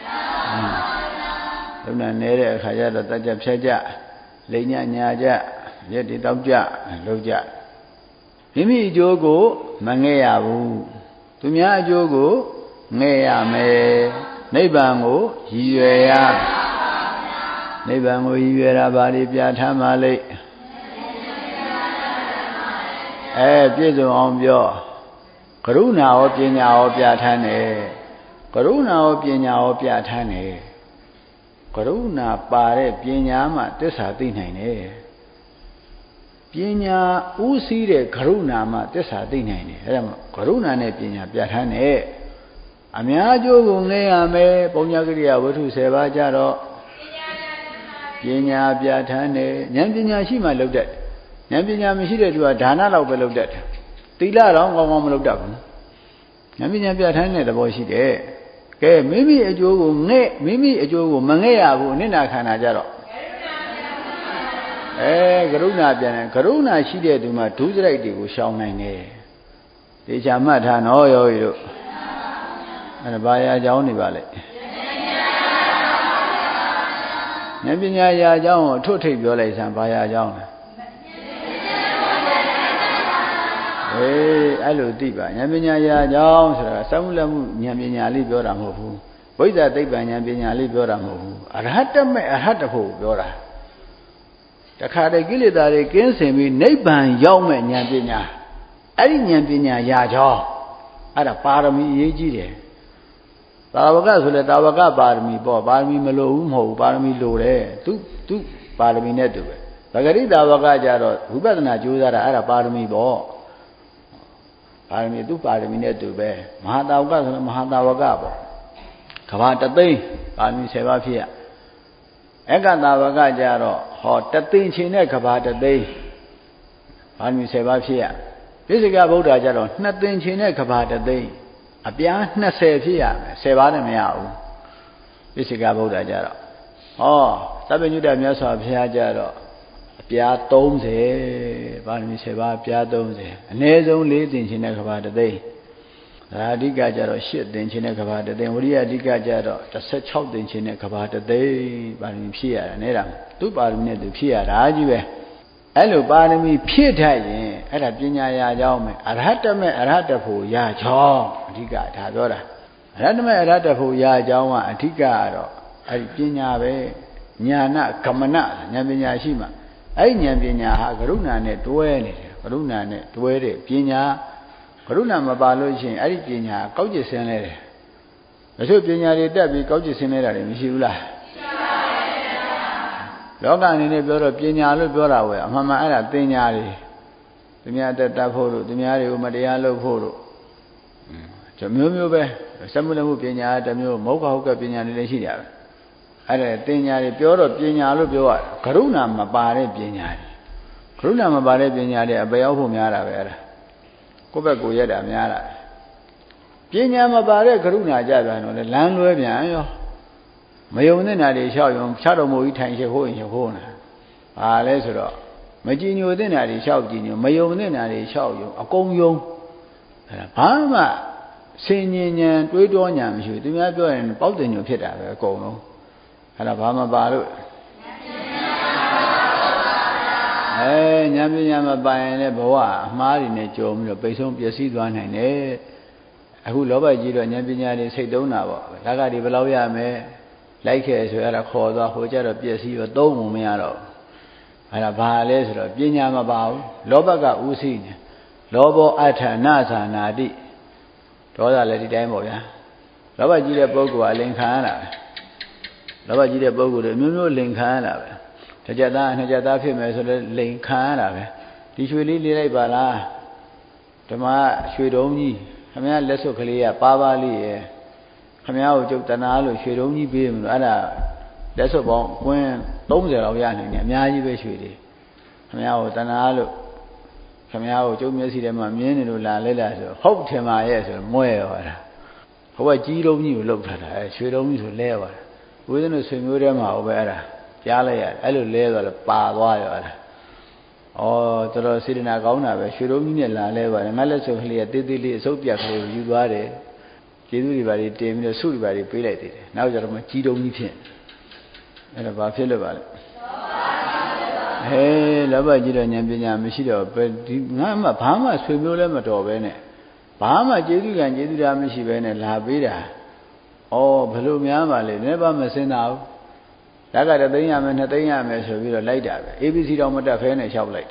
ကရုဏာနည်းတဲ့အခါကျတော့တတ်ကြဖြတ်ကြလိမ်ညညာကြရက်တွေတောက်ကြလှုပ်ကြမိမိအကျိုးကိုမငဲ့ရဘူးသူများအကျိုးကိုငဲ့ရမယ်နိဗ္ဗာန်ကိုရည်ရွယ်ရနိဗ္ဗာန်ကိုရည်ရွယ်တာဘာတွေပြဋ္ဌာန်းပါလိမ့်ပြည့်စုံအောင်ပြောကရုဏာရောပညာရောပြဋ္ဌာန်းတယ်ကရုဏာရောပညာရောပြဋ္ဌာန်းတယ်ကရုဏာပါတဲ့ပညာမှသစ္စာသိနိုင်တယ်ပညာဥစည်းတဲ့ကရုဏာမှသစ္စာသိနိုင်တယ်အဲဒါမှကရုဏာနဲ့ပညာပြဋ္ဌာန်းတယ်အများအကျိုးကိုငဲ့ရမယ်ပုံညကရိယာဝတ္ထု10ပါးကြတော့ပညာပြဋ္ဌာန်းတယ်ဉာဏ်ပညာရှိမှလုပ်တတ်ဉာဏ်ပညာမရှိတဲ့သူကဒါနလောက်ပဲလုပ်တတ်တယ်သီလတော့ကောင်းကောင်းမလုပ်တတ်ဘူးဉာဏ်ပညာပြဋ္ဌာန်းတဲ့သဘောရှိတယ်ကဲမိမိအကျိုးကိုငဲ့မိမိအကျိုးကိုမငဲ့ရဘူးအနစ်နာခန္ဓာကြတော့ကရုဏာပြန်တယ်ကရုဏာရှိတဲ့သူမှဒုစရိုက်တွေကိုရှောင်နိုင်တယ်တေချာမှတ်ထားနော်ယောဂီတို့အဲ့ဒါဘာရာအကြောင်းနေပါလဲဉာဏ်ပညာရာအကြောင်းကိုအထွတ်ထိပ်ပြောလိုက်စမ်းဘာရာအကြောင်းလဲအဲ့လိုသိပါဉာဏ်ပညာရာအကြောင်းဆိုတာသမှုလက်မှုဉာဏ်ပညာလေးပြောတာမဟုတ်ဘူးဝိဇ္ဇာသိပ္ပံဉာဏ်ပညာလေးပြောတာမဟုတ်ဘူးအရဟတမဲ့အရဟတဖို့ပြောတာတခါတည်းကိလေသာတွေကင်းစင်ပြီးနိဗ္ဗာန်ရောက်မဲ့ဉာဏ်ပညာအဲ့ဒီဉာဏ်ပညာရာကြောင်းအဲ့ဒါပါရမီအရေးကြီးတယ်တာဝကဆိုလဲတာဝကပါရမီပေါ့ပါရမီမလိုဘူးမဟုတ်ဘူးပါရမီလိုတယ်သူပါရမီနဲ့တူပဲသဂရိတာဝကကြတော့ဝိပဿနာကြိုးစားတာအဲ့ဒါပါရမီပေါ့ပါရမီသူပါရမီနဲ့သူပဲမဟာတာဝကဆိုရင်မဟာတာဝကပေါ့ကဘာတသိန်းပါရမီ10ပါးဖြစ်ရအကတာဝကကြတော့ဟောတသိန်းချင်းနဲ့ကဘာတသိန်းပါရမီ10ပါးဖြစ်ရပိစိကဗုဒ္ဓကြတော့2သိန်းချင်းနဲ့ကဘာတသိန်းအပြား20ဖြစ်ရမယ်10ပါးနဲ့မရဘူးပိစိကဗုဒ္ဓကြတော့ဟောသဗ္ဗညုတမြတ်စွာဘုရားကြတော့အပြား30ပါရမီ10ပါးအပြား30အနည်းဆုံး4သိန်းချင်းနဲ့ကဘာတသိန်းသရအဓိကကြတော့8သိန်းချင်းနဲ့ကဘာတသိန်းဝိရိယအဓိကကြတော့16သိန်းချင်းနဲ့ကဘာတသိန်းပါရမီဖြည့်ရတာနေတာသူပါရမီနဲ့သူဖြည့်ရတာကြီးပဲအဲ့လိုပါရမီဖြည့်ထိုက်ရင်အဲ့ဒါပညာရာကြောင်းမယ်အရဟတမေအရဟတဖို့ရာကြောင်းအဓိကဒါပြောတာအရဟတမေအရဟတဖို့ရာကြောင်းကအဓိကကတော့အဲ့ဒီပညာပဲဉာဏကမနဉာဏ်ပညာရှိမှအဲ့ဒီဉာဏ်ပညာဟာကရုဏာနဲ့တွဲနေတယ်ကရုဏာနဲ့တွဲတဲ့ပညာကရုဏာမပါလို့ရှိရင်အဲ့ဒီပညာကောက်ကျစ်ဆင်းလဲတယ်တချို့ပညာတွေတက်ပြီးကောက်ကျစ်ဆင်းလဲတာတွေမရှိဘူးလားရှိပါဘူးလောကအနေနဲ့ပြောတော့ပညာလို့ပြောတာဝယ်အမှန်မှန်အဲ့ဒါသင်ညာတွေသူများတက်တတ်ဖို့လို့သူများတွေကိုမတရားလုပ်ဖို့လို့မျိုးမျိုးပဲစက်မှုလက်မှုပညာတစ်မျိုးမဟုတ်ကပညာတွေလည်းရှိကြတယ်အဲ့ဒါသင်ညာတွေပြောတော့ပညာလို့ပြောရတယ်ကရုဏာမပါတဲ့ပညာတွေကရုဏာမပါတဲ့ပညာတွေအပေရောက်ဖို့များတာပဲအဲ့ဒါကိုယ့်ဘက်ကိုရက်တာများတာပညာမပါတဲ့ကရုဏာကြပြန်တော့လေလမ်းလွဲပြန်ရောမယုံတဲ့နာတွေလျှောက်ယုံဖြတ်တော်မူကြီးထိုင်ရှိခိုးရင်ရှိခိုးနေတာဘာလဲဆိုတော့မကြည်ညိုတဲ့နာတွေလျှောက်ကြည်ညိုမယုံတဲ့နာတွေလျှောက်ယုံအကုန်ယုံအဲ့ဒါဘာမှစင်ញဉဏ်တွေးတောဉဏ်မရှိဘူးသူများပြောရင်ပေါက်တင်ညိုဖြစ်တာပဲအကုန်လုံးအဲ့ဒါဘာမှပါလို့ဉာဏ်ပညာမပါရင်လည်းဘဝအမှားတွေနဲ့ကြုံပြီးတော့ပိတ်ဆုံးပျက်စီးသွားနိုင်တယ်အခုလောဘကြီးတော့ဉာဏ်ပညာတွေစိတ်သုံးတာပေါ့ဓာတ်ကတွေဘယ်လောက်ရမယ်လိုက်ခဲ့ဆိုအဲ့ဒါခေါ်သွားဟိုကြတော့ပျက်စီးတော့သုံးမှုမရတော့အဲ့ဒါဘာလဲဆိုတော့ပညာမပါဘူးလောဘကဥသိနေလောဘောအဋ္ဌနာသာနာတိဒေါသလည်းဒီတိုင်းပေါ့ဗျာလောဘကြီးတဲ့ပုဂ္ဂိုလ်ကလိန်ခံရတာပဲလောဘကြီးတဲ့ပုဂ္ဂိုလ်တွေအမျိုးမျိုးလိန်ခံရတာပဲတစ်ကြက်သားနှစ်ကြက်သားဖြစ်မယ်ဆိုလည်းလိန်ခံရတာပဲဒီရွှေလေးလေးလိုက်ပါလားဓမ္မရွှေတုံးကြီးခမည်းလက်စွပ်ကလေးကပါပါလေးရယ်ခမည်းကိုကျုပ်တနာလို့ရွှေတုံးကြီးပေးမလို့အဲ့ဒါလက်စွပ်ပေါင်းကွင်း30လောက်ရနိုင်တယ်အများကြီးပဲရွှေတွေခမည်းကိုတနာလို့ခမည်းကိုကျုပ်မျက်စိထဲမှာမြင်နေလို့လာလဲလာဆိုဟုတ်ထင်ပါရဲ့ဆိုမွဲရောတာဟိုကကြီးတုံးကြီးကိုလှုပ်ထားတာရွှေတုံးကြီးဆိုလဲသွားတာဝိသနုဆွေမျိုးထဲမှာဟိုပဲအဲ့ဒါကြားလိုက်ရတယ်အဲ့လိုလဲသွားလို့ပါသွားရောအဲ့ဒါဩတော်တော်စေတနာကောင်းတာပဲရွှေတုံးကြီးနဲ့လာလဲပါတယ်ငါလက်စွပ်ကလေးကတေးသေးလေးအစုပ်ပြက်ကလေးကိုယူသွားတယ်ကျေးဇူးတွေပါတွေတင်ပြီးတော့ဆုတွေပါတွေပေးလိုက်သေးတယ်နောက်ကြတော့မှကြီးတုံးကြီးဖြစ်အဲ့ဒါဘာဖြစ်လို့ပါလဲဟဲလောဘကြီးတော့ဉာဏ်ပညာမရှိတော့ဒီငါမှဘာမှဆွေမျိုးလည်းမတော်ပဲနဲ့ဘာမှကျေးဇူးကံကျေးဇူးတာမရှိပဲနဲ့လာပေးတာဩဘယ်လိုများပါလဲနည်းပါမစင်တာဘူးဓာတ်ကတသိန်းရမယ်2သိန်းရမယ်ဆိုပြီးတော့လိုက်တာပဲ ABC တောင်မတက်ဖဲနဲ့လျှောက်လိုက်တာ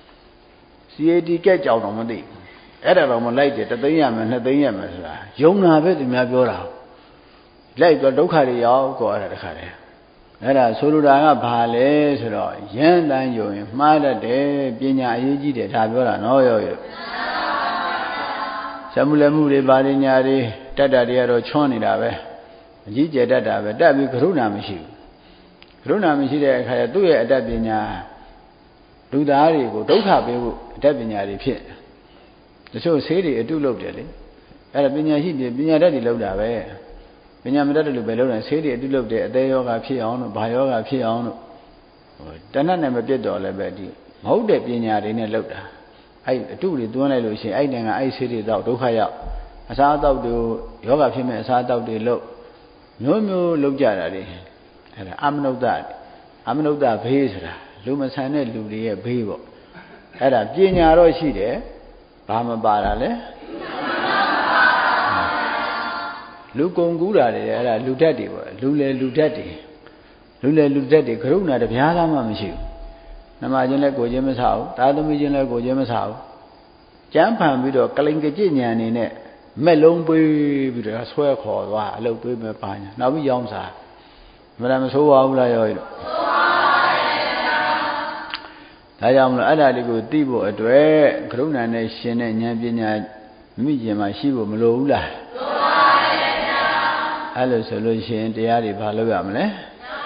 CAT ကက်ကြောင်တော့မသိဘူးအဲ့ဒါတော့မလိုက်တယ်တသိန်းရမယ်2သိန်းရမယ်ဆိုတာယုံနာပဲသူများပြောတာလိုက်တော့ဒုက္ခတွေရောက်ကောအဲ့ဒါတခါတည်းအဲ့ဒါဆိုလိုတာကဘာလဲဆိုတော့ယဉ်တန်းယုံရင်မှားတတ်တယ်ပညာအရေးကြီးတယ်ဒါပြောတာနော်ရောရောသမှုလက်မှုတွေပါရညာတွေတတ်တာတွေကတော့ချွန်းနေတာပဲအကြီးကျယ်တတ်တာပဲတတ်ပြီးကရုဏာမရှိဘူးကရုဏာမရှိတဲ့အခါကျသူ့ရဲ့အတတ်ပညာလူသားတွေကိုဒုက္ခပေးဖို့အတတ်ပညာတွေဖြစ်တချို့ဆေးတွေအတုလုပ်တယ်လေအဲ့ဒါပညာရှိတယ်ပညာတတ်တွေလုပ်တာပဲပညာမတတ်တယ်လို့ပဲလုပ်တယ်ဆေးတွေအတုလုပ်တယ်အသေးယောဂဖြစ်အောင်လို့ဘာယောဂဖြစ်အောင်လို့တဏှတ်နဲ့မပြတ်တော့လည်းပဲဒီမဟုတ်တဲ့ပညာတွေနဲ့လုပ်တာအဲ့အတုတွေသွန်းလိုက်လို့ရှိရင်အဲ့တန်ကအဲ့ဆေးတွေတော့ဒုက္ခရောက်အစားအသောက်တွေယောဂဖြစ်မဲ့အစားအသောက်တွေလုပ်မျိုးမျိုးလုပ်ကြတာတွေအဲ့ဒါအမနုဿဘေးဆိုတာလူမဆန်တဲ့လူတွေရဲ့ဘေးပေါ့အဲ့ဒါပညာတော့ရှိတယ်ဘာမပါတာလဲလူကုံကူးတာတွေအဲ့ဒါလူဓာတ်တွေပေါ့လူလေလူဓာတ်တွေကရုဏာတပြားသားမှမရှိဘူးနှမချင်းလည်းကိုချင်းမဆဘူးသာသမီချင်းလည်းကိုချင်းမဆဘူးကြမ်းဖန်ပြီးတော့ကလိန်ကကြည်ညာနေနဲ့မဲ့လုံးပေးပြီးတော့ဆွဲခေါ်သွားအလုပ်ပေးမဲ့ပါညာနောက်ပြီးရောင်းစားမလားမဆိုးပါဘူးလားရောဆိုးပါပါဒါကြောင့်မလို့အဲ့ဒါလေးကိုသိဖို့အတွက်ကရုဏာနဲ့ရှင်တဲ့ဉာဏ်ပညာမိကျင်မှာရှိဖို့မလိုဘူးလားလိုပါရဲ့ဗျာအဲ့လိုဆိုလို့ရှိရင်တရားတွေဘာလုပ်ရမလဲ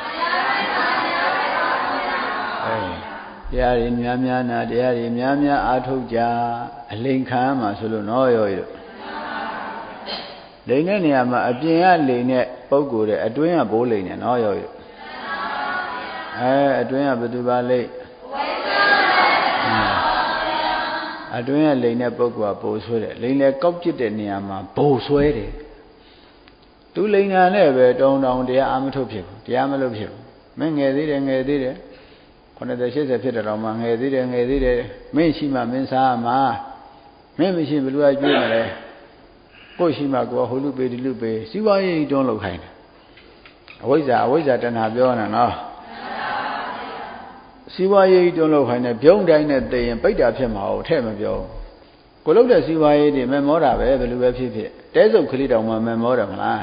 တရားတွေများများနာတရားတွေများများအားထုတ်ကြအလိန်ခံမှာဆိုလို့နော်ရောရလိန်တဲ့နေရာမှာအပြင်ကလိန်တဲ့ပုံကိုယ်တဲ့အတွင်းကဘိုးလိန်နဲ့နော်ရောရအတွင်းကဘယ်သူပါလိမ့်အတွင်းကလိန်တဲ့ပုဂ္ဂိုလ်ကပိုဆွဲတယ်လိန်လေကောက်ကျစ်တဲ့နေရာမှာဘိုဆွဲတယ်သူလိန်ညာနဲ့ပဲတောင်းတရားအာမထုတ်ဖြစ်ဘူးတရားမလုပ်ဖြစ်ဘူးမင်းငယ်သေးတယ်90 80ဖြစ်တဲ့တော့မှငယ်သေးတယ်မင်းရှိမှမင်းစားမှာမင်းမရှိဘယ်လိုအကျွေးမလဲကိုယ်ရှိမှကိုယ်ဟိုလူပေးဒီလူပေးစီးပွားရေးတွန်းလောက်ခိုင်းတယ်အဝိဇ္ဇာတဏှာပြောနေတာနော်စီးပွားရေးတွန်းလောက်ခိုင်းတယ်ပြုံးတိုင်းနဲ့သိရင်ပိတ်တာဖြစ်မှာဟုတ်ထဲ့မပြောကိုလုတ်တဲ့စီးပွားရေးတွေမမောတာပဲဘယ်လိုပဲဖြစ်တဲစုပ်ကလေးတောင်မှမမောတယ်မလား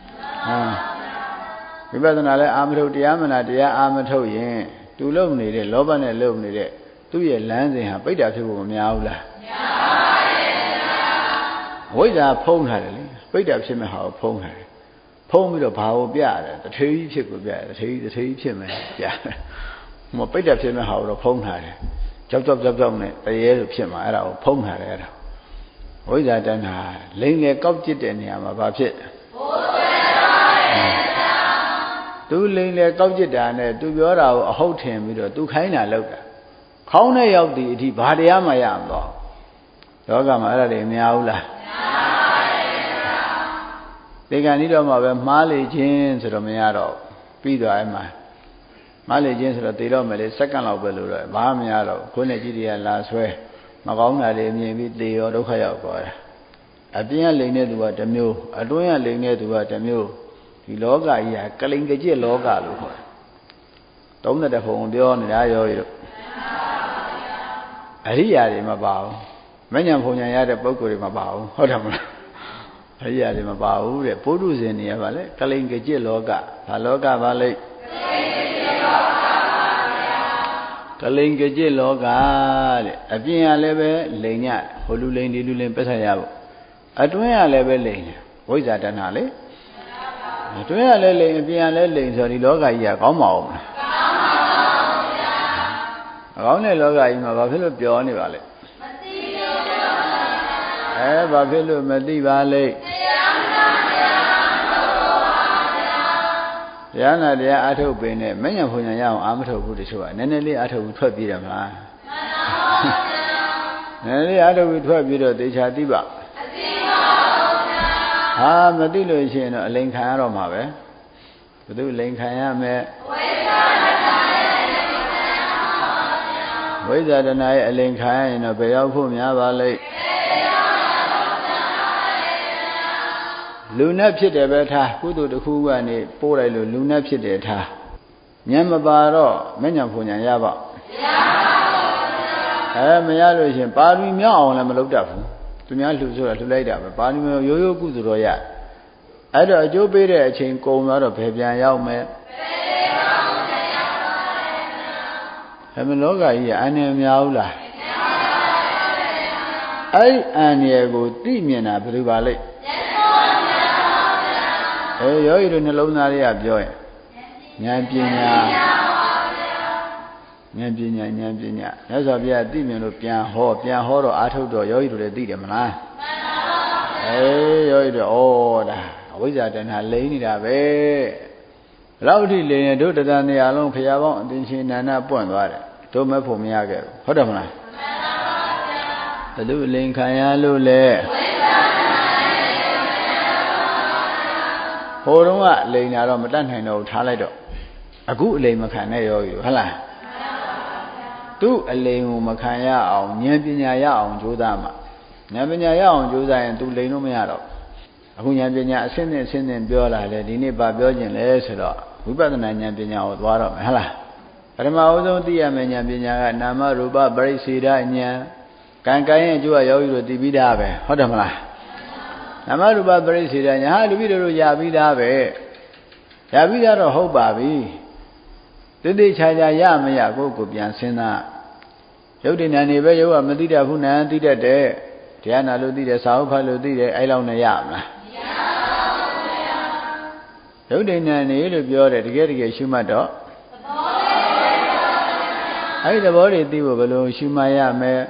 ဝိပဿနာလဲအာမထုတ်တရားမနာတရားအာမထုတ်ရင်သူလုံနေတဲ့လောဘနဲ့လုံနေတဲ့သူ့ရဲ့လမ်းစဉ်ဟာပိတ်တာဖြစ်ဖို့မများဘူးလားများပါရဲ့ဗျာအဝိဇ္ဇာဖုံးထားတယ်လေပိတ်တာဖြစ်မဲ့ဟာကိုဖုံးထားတယ်ဖုံးပြီးတော့ဘာကိုပြရတယ်တထေကြီးဖြစ်ကိုပြရတယ်တထေကြီးဖြစ်မယ်ပြတယ်ဟိုပိတ်တာဖြစ်မဲ့ဟာကိုတော့ဖုံးထားတယ်ကြောက်နဲ့တရေလိုဖြစ်မှာအဲ့ဒါကိုဖုံးထားတယ်အဲ့ဒါဝိဇ္ဇာတဏှာလိမ့်လေကောက်ကျစ်တဲ့နေရာမှာဘာဖြစ်ဘိုးဆွဲပါရဲ့သူလိန်လေကောက်ကျစ်တာနဲ့သူပြောတာကိုအဟုတ်ထင်ပြီးတော့သူခိုင်းတာလောက်တာခေါင်းနဲ့ရောက်ဒီအထိဘာတရားမှရမှာတော့လောကမှာအဲ့ဒါတွေမများဘူးလားများပါရဲ့ဒီကနေ့တော့မှပဲမှားလေခြင်းဆိုတော့မရတော့ပြီးသွားအဲ့မှာမှားလေခြင်းဆိုတော့သေတော့မယ်လေစက္ကန့်လောက်ပဲလို့တော့ဘာမှမရတော့ခွန်းနဲ့ကြည့်ရလာဆွဲမကောင်းတာတွေမြင်ပြီးသေရောဒုက္ခရောက်သွားတာအပြင်ကလိန်တဲ့သူကတစ်မျိုးအတွင်းကလိန်တဲ့သူကတစ်မျိုးဒီလောကကြီးဟာကလိန်ကြက်လောကလို့ခေါ်တယ်30ခုပြောနေတာရောရအရိယာတွေမပါဘူးမဉ္ဇဉ်ဖုန်ညာရတဲ့ပုဂ္ဂိုလ်တွေမပါဘူးဟုတ်တယ်မလားအရိယာတွေမပါဘူးတဲ့ပုထုဇဉ်တွေကဗာလဲကလိန်ကြက်လောကဘာလောကပါလိမ့်ကလိန်ကြက်လောကတဲ့အပြင်ကလည်းပဲလိန်ညဟိုလူလိန်ဒီလူလိန်ပက်ဆက်ရဖို့အတွင်းကလည်းပဲလိန်ဝိဇ္ဇာတဏှာလေအတွင်းကလည်းလိန်အပြင်ကလည်းလိန်ဆိုဒီလောကကြီးကကောင်းမအောင်လားကောင်းပါဘူးဗျာအကောင်းတဲ့လောကကြီးမှာဘာဖြစ်လို့ပျော်နေပါလဲမသိလို့ပါဘာဖြစ်လို့မသိပါလဲတရားနာတရားအထုတ်ပင်နဲ့မဉ္ဇဉ်ဖုန်ညာရအောင်အာမထုတ်ဘူးတချို့ကနည်းနည်းလေးအထုတ်ဘူးထွက်ပြေးတယ်မလားမှန်ပါဘူးဗျာနည်းနည်းလေးအထုတ်ပြီးထွက်ပြေးတော့တေချာသိပါမသိလို့ရှိရင်တော့အလိန်ခံရတော့မှာပဲဘယ်သူအလိန်ခံရမယ်ဝိဇ္ဇာတဏှာရဲ့အလိန်ခံရရင်တော့ဘယ်ရောက်ဖို့များပါလိမ့်လူနဲ့ဖြစ်တယ်ပဲထားကုသိုလ်တစ်ခုကနေပို့လိုက်လို့လူနဲ့ဖြစ်တယ်ထားဉာဏ်မပါတော့မဉ္ဇဉ်ဖုန်ညာရပါမရလို့ရှိရင်ပါရမီမြောက်အောင်လည်းမလုပ်တတ်ဘူးသူများလှူဆိုတာလှူလိုက်တာပဲပါရမီရိုးရိုးကုသိုလ်တော့ရအဲ့တော့အကျိုးပေးတဲ့အချိန်ကုန်သွားတော့ဘယ်ပြန်ရောက်မယ်မလောကကြီးကအန္တရာယ်များဘူးလားအဲ့အန္တရာယ်ကိုသိမြင်တာဘယ်လိုပါလိမ့်ယောဂီတို့နှလုံးသားတွေကပြောရင်ဉာဏ်ပညာမြတ်စွာဘုရားသိမြင်လို့ပြန်ဟောတော့အာထုတ်တော့ယောဂီတို့လည်းသိတယ်မလားယောဂီတို့ဒါအဝိဇ္ဇာတဏှာလိမ့်နေတာပဲဘယ်လောက်ထိလိမ့်ရင်တို့တဏှာနေရာလုံးဖရာပေါင်းအသင်္ရှင်နာနာပွင့်သွားတယ်တို့မဲ့ဖို့မရခဲ့ဘူးဟုတ်တယ်မလားဘယ်သူလိမ့်ခံရလို့လဲဟိုတုန်းကလိမ့်တာတော့မတတ်နိုင်တော့ဘူးထားလိုက်တော့အခုအလိမ့်မခံနဲ့ယောဂီတို့ဟုတ်လားသူ့အလိမ်ကိုမခံရအောင်ဉာဏ်ပညာရအောင်ကြိုးစားမှာဉာဏ်ပညာရအောင်ကြိုးစားရင်သူလိမ်လို့မရတော့အခုဉာဏ်ပညာအဆင့်နဲ့ပြောလာတယ်ဒီနေ့ပါပြောခြင်းလဲဆိုတော့ဝိပဿနာဉာဏ်ပညာကိုသွားတော့မယ်ဟုတ်လားပထမအဦးဆုံးသိရမယ့်ဉာဏ်ပညာကနာမရူပပရိစ္ဆေဒဉာဏ်ကံရဲ့အကျိုးကယောဂီတို့သိပြီးသားပဲဟုတ်တယ်မလားနာမရူပပရိစ္ဆေဒဉာဏ်ဟာလူပြီးတို့ရပြီးသားပဲရပြီးသားတော့ဟုတ်ပါပြီတိတိချာချာရမရကိုပြန်စဉ်းစားရုပ်တည်ဉာဏ်နေပဲရုပ်ကမသိတတ်ဘူးနာသိတတ်တယ်တရားနာလို့သိတယ်စာအုပ်ဖတ်လို့သိတယ်အဲ့လောက်နဲ့ရမလားရုပ်တည်ဉာဏ်နေလို့ပြောတယ်တကယ်ရှုမှတ်တော့အဲ့ဒီသဘောတွေသိဖို့ဘယ်လိုရှုမှတ်ရမလဲ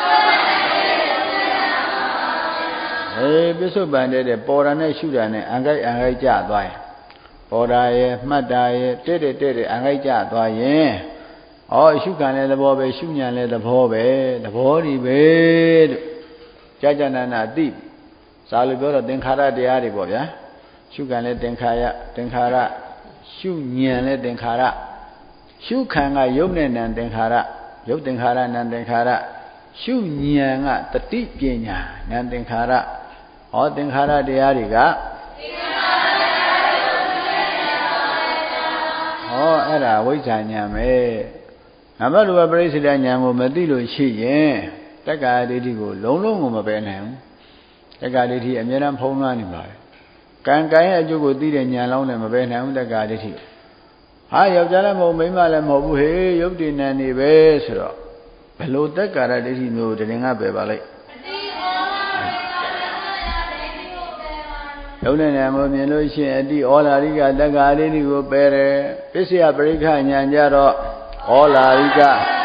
ပစ္စုပန်တဲ့ပေါ်တာနဲ့ရှုတာနဲ့အံကြိုက်ကြသွားရင်ပေါ်တာရဲ့မှတ်တာရဲ့တဲ့။အံကြိုက်ကြသွားရင်ရှုခံလဲသဘောပဲရှုဉာဏ်လဲသဘောပဲသဘောဒီပဲလို့ကြာနာသိစာလို့ပြောတော့သင်္ခါရတရားတွေပေါ့ဗျာရှုခံလဲသင်္ခါရရှုဉာဏ်လဲသင်္ခါရရှုခံကယုတ်နဲ့နံသင်္ခါရယုတ်သင်္ခါရနံသင်္ခါရရှုဉာဏ်ကတတိပညာနံသင်္ခါရသင်္ခါရတရားတွေကအဲ့ဒါဝိဇ္ဇာဉာဏ်ပဲနံပါတ်2ကပရိစ္ဆေဒဉာဏ်ကိုမသိလို့ရှိရင်တက္ကာဒိဋ္ဌိကိုလုံးကိုမပယ်နိုင်ဘူးတက္ကာဒိဋ္ဌိအမြဲတမ်းဖုံးလွှမ်းနေပါပဲကံရဲ့အကျိုးကိုသိတဲ့ဉာဏ်လုံးနဲ့မပယ်နိုင်ဘူးတက္ကာဒိဋ္ဌိယောက်ျားလည်းမဟုတ်မိန်းမလည်းမဟုတ်ဘူးဟေးယုတ်တည်ဉာဏ်နေပဲဆိုတော့ဘယ်လိုတက္ကာဒိဋ္ဌိမျိုးတရင်ကပယ်ပါလိုက်ယုတ်တဲ့ဉာဏ်ကိုမြင်လို့ရှိရင်အတိဩလာရိကတက္ကာဒိဋ္ဌိကိုပယ်တယ်ပစ္စယပရိက္ခဉာဏ်ကြတော့ဩလာရိက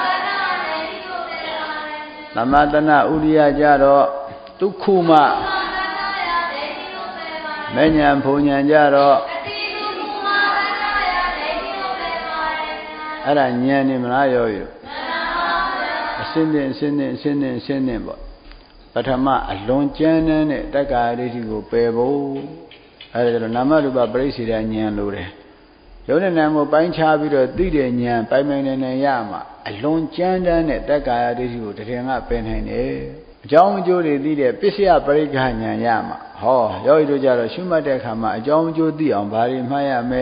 သမတနာဥရိယကြတော့ဒုက္ခုမမဉ္ဇဉ်ဘုံဉဏ်ကြတော့အဲ့ဒါဉာဏ်နေမလားရောယူအစင်းနဲ့ပေါ့ပထမအလွန်ကျမ်းတဲ့တက္ကာဒိဋ္ဌိကိုပယ်ဖို့အဲ့ဒါတော့နာမရူပပရိစ္ဆေဒဉာဏ်လိုတယ်ယုံနဲ့နာမ်ကိုပိုင်းခြားပြီးတော့သိတဲ့ဉာဏ်ပိုင်နေရမှာအလွန်ကျမ်းတဲ့တက္ကာဒိဋ္ဌိကိုတရင်ကပယ်နိုင်တယ်အကြောင်းအကျိုးတွေသိတဲ့ပစ္စယပရိက္ခဉာဏ်ရမှာယောဂီတို့ကြတော့ရှုမှတ်တဲ့အခါမှာအကြောင်းအကျိုးသိအောင်ဘာတွေမှတ်ရမလဲ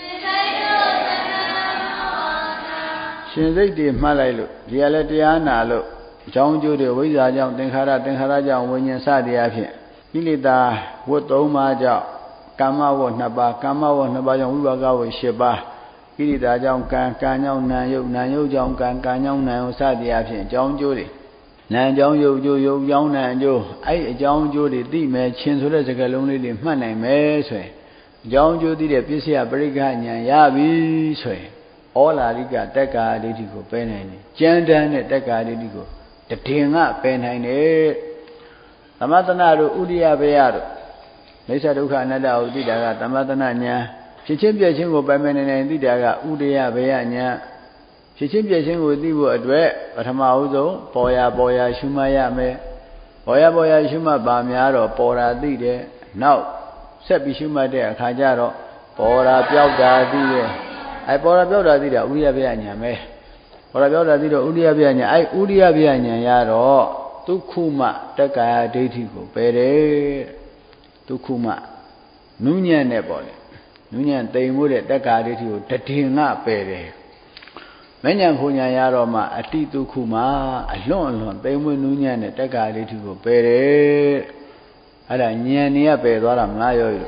ရှင်စိတ်တွေမှတ်လိုက်လို့ဒီကလည်းတရားနာလို့အကြောင်းအကျိုးတွေဝိဇ္ဇာကြောင့်သင်္ခါရကြောင့်ဝိညာဉ်စသည်အဖြစ်ကိလေသာဝတ်3ပါးကြောင့်ကာမဝတ်2ပါးကာမဝတ်2ပါးကြောင့်ဝိပါကဝတ်10ပါးကိလေသာကြောင့်ကံကြောင့်နာယုတ်နာယုတ်ကြောင့်ကံကြောင့်နာယုတ်စသည်အဖြစ်အကြောင်းအကျိုးတွေနာအကြောင်းယုတ်ကျိုးယုတ်ကြောင့်နာအကျိုးအဲ့အကြောင်းအကျိုးတွေသိမယ်ချင်းဆိုတဲ့စကားလုံးလေးတွေမှတ်နိုင်မယ်ဆိုရင်အကြောင်းအကျိုးသိတဲ့ပစ္စယပရိက္ခဉာဏ်ရပြီဆိုရင်ဩလာရိကတက္ကာဒိဋ္ဌိကိုပယ်နိုင်တယ်ကျမ်းတမ်းတဲ့တက္ကာဒိဋ္ဌိကိုတည်ငါပယ်နိုင်တယ်သမတနာတို့ဥဒိယဘယတို့မိစ္ဆဒုက္ခအနတ္တကိုသိတာကသမတနာဉာဏ်ဖြစ်ချင်းပြည့်ချင်းကိုပိုင်ပိုင်နိုင်သိတာကဥဒိယဘယဉာဏ်ဖြစ်ချင်းပြည့်ချင်းကိုသိဖို့အတွက်ပထမဦးဆုံးပေါ်ရရှုမှတ်ရမယ်ပေါ်ရရှုမှတ်ပါများတော့ပေါ်တာသိတယ်နောက်ဆက်ပြီးရှုမှတ်တဲ့အခါကျတော့ပေါ်တာပြောက်တာသိတယ်ပေါ်တာပြောက်တာသိတာဥဒိယဘယဉာဏ်ပဲပေါ်တာပြောက်တာသိတော့ဥဒိယဘယဉာဏ်ဥဒိယဘယဉာဏ်ရတော့ဒုက္ခုမတက္ကာဒိဋ္ဌိကိုပယ်တယ်ဒုက္ခုမနုညံ့နဲ့ပေါ့လေနုညံ့တိမ်မှုတဲ့တက္ကာဒိဋ္ဌိကိုတည်ငါပယ်တယ်မဉ္ဇဉ်ဘုံဉာဏ်ရတော့မှအတိဒုက္ခုမအလွန်တိမ်မှုနုညံ့တဲ့တက္ကာဒိဋ္ဌိကိုပယ်တယ်အဲ့ဒါဉာဏ်နေရပယ်သွားတာမလားရော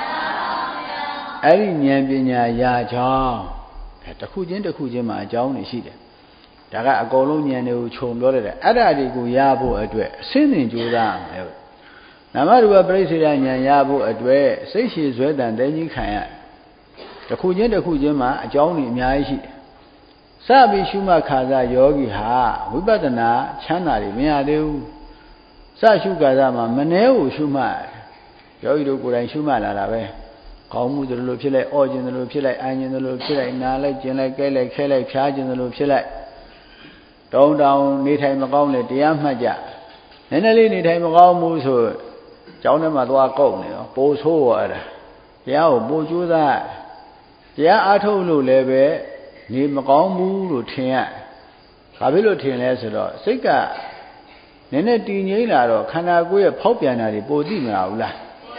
အဲ့ဒီဉာဏ်ပညာရာကြောင်းတစ်ခုချင်းမှာအကြောင်းတွေရှိတယ်ဒါကအကုန်လုံးဉာဏ်တွေကိုခြုံပြောတယ်အဲ့ဒါတွေကိုရဖို့အတွက်အစင်းသင်ကြိုးစားမယ်နာမရူပပရိစ္ဆေဒဉာဏ်ရဖို့အတွက်စိတ်ရှည်ဇွဲတန်တဲကြီးခံရတစ်ခုချင်းမှာအကြောင်းတွေအများကြီးရှိတယ်စပြီးရှုမှတ်ခါစားယောဂီဟာဝိပဿနာချမ်းသာတွေမရသေးဘူးစရှုခါစားမှာမနှဲကိုရှုမှတ်ယောဂီတို့ကိုယ်တိုင်ရှုမှတ်လာတာပဲကောင်းမှုသလိုဖြစ်လိုက်အော့ခြင်းသလိုဖြစ်လိုက်အာခြင်းသလိုဖြစ်လိုက်နားလိုက်ကျင်လိုက်ကဲလိုက်ခဲလိုက်ဖြားခြင်းသလိုဖြစ်လိုက်တောင်းနေထိုင်မကောင်းလေတရားမှတ်ကြနည်းနည်းလေးနေထိုင်မကောင်းဘူးဆိုကျောင်းထဲမှာသွားကုတ်နေရောပိုဆိုးရောအဲ့ဒါတရားကိုပိုကြိုးစားတရားအားထုတ်လို့လည်းပဲနေမကောင်းဘူးလို့ထင်ရဘာဖြစ်လို့ထင်လဲဆိုတော့စိတ်ကနည်းနည်းတည်ငြိမ်လာတော့ခန္ဓာကိုယ်ရဲ့ဖောက်ပြန်တာတွေပိုသိမလားဘူးလား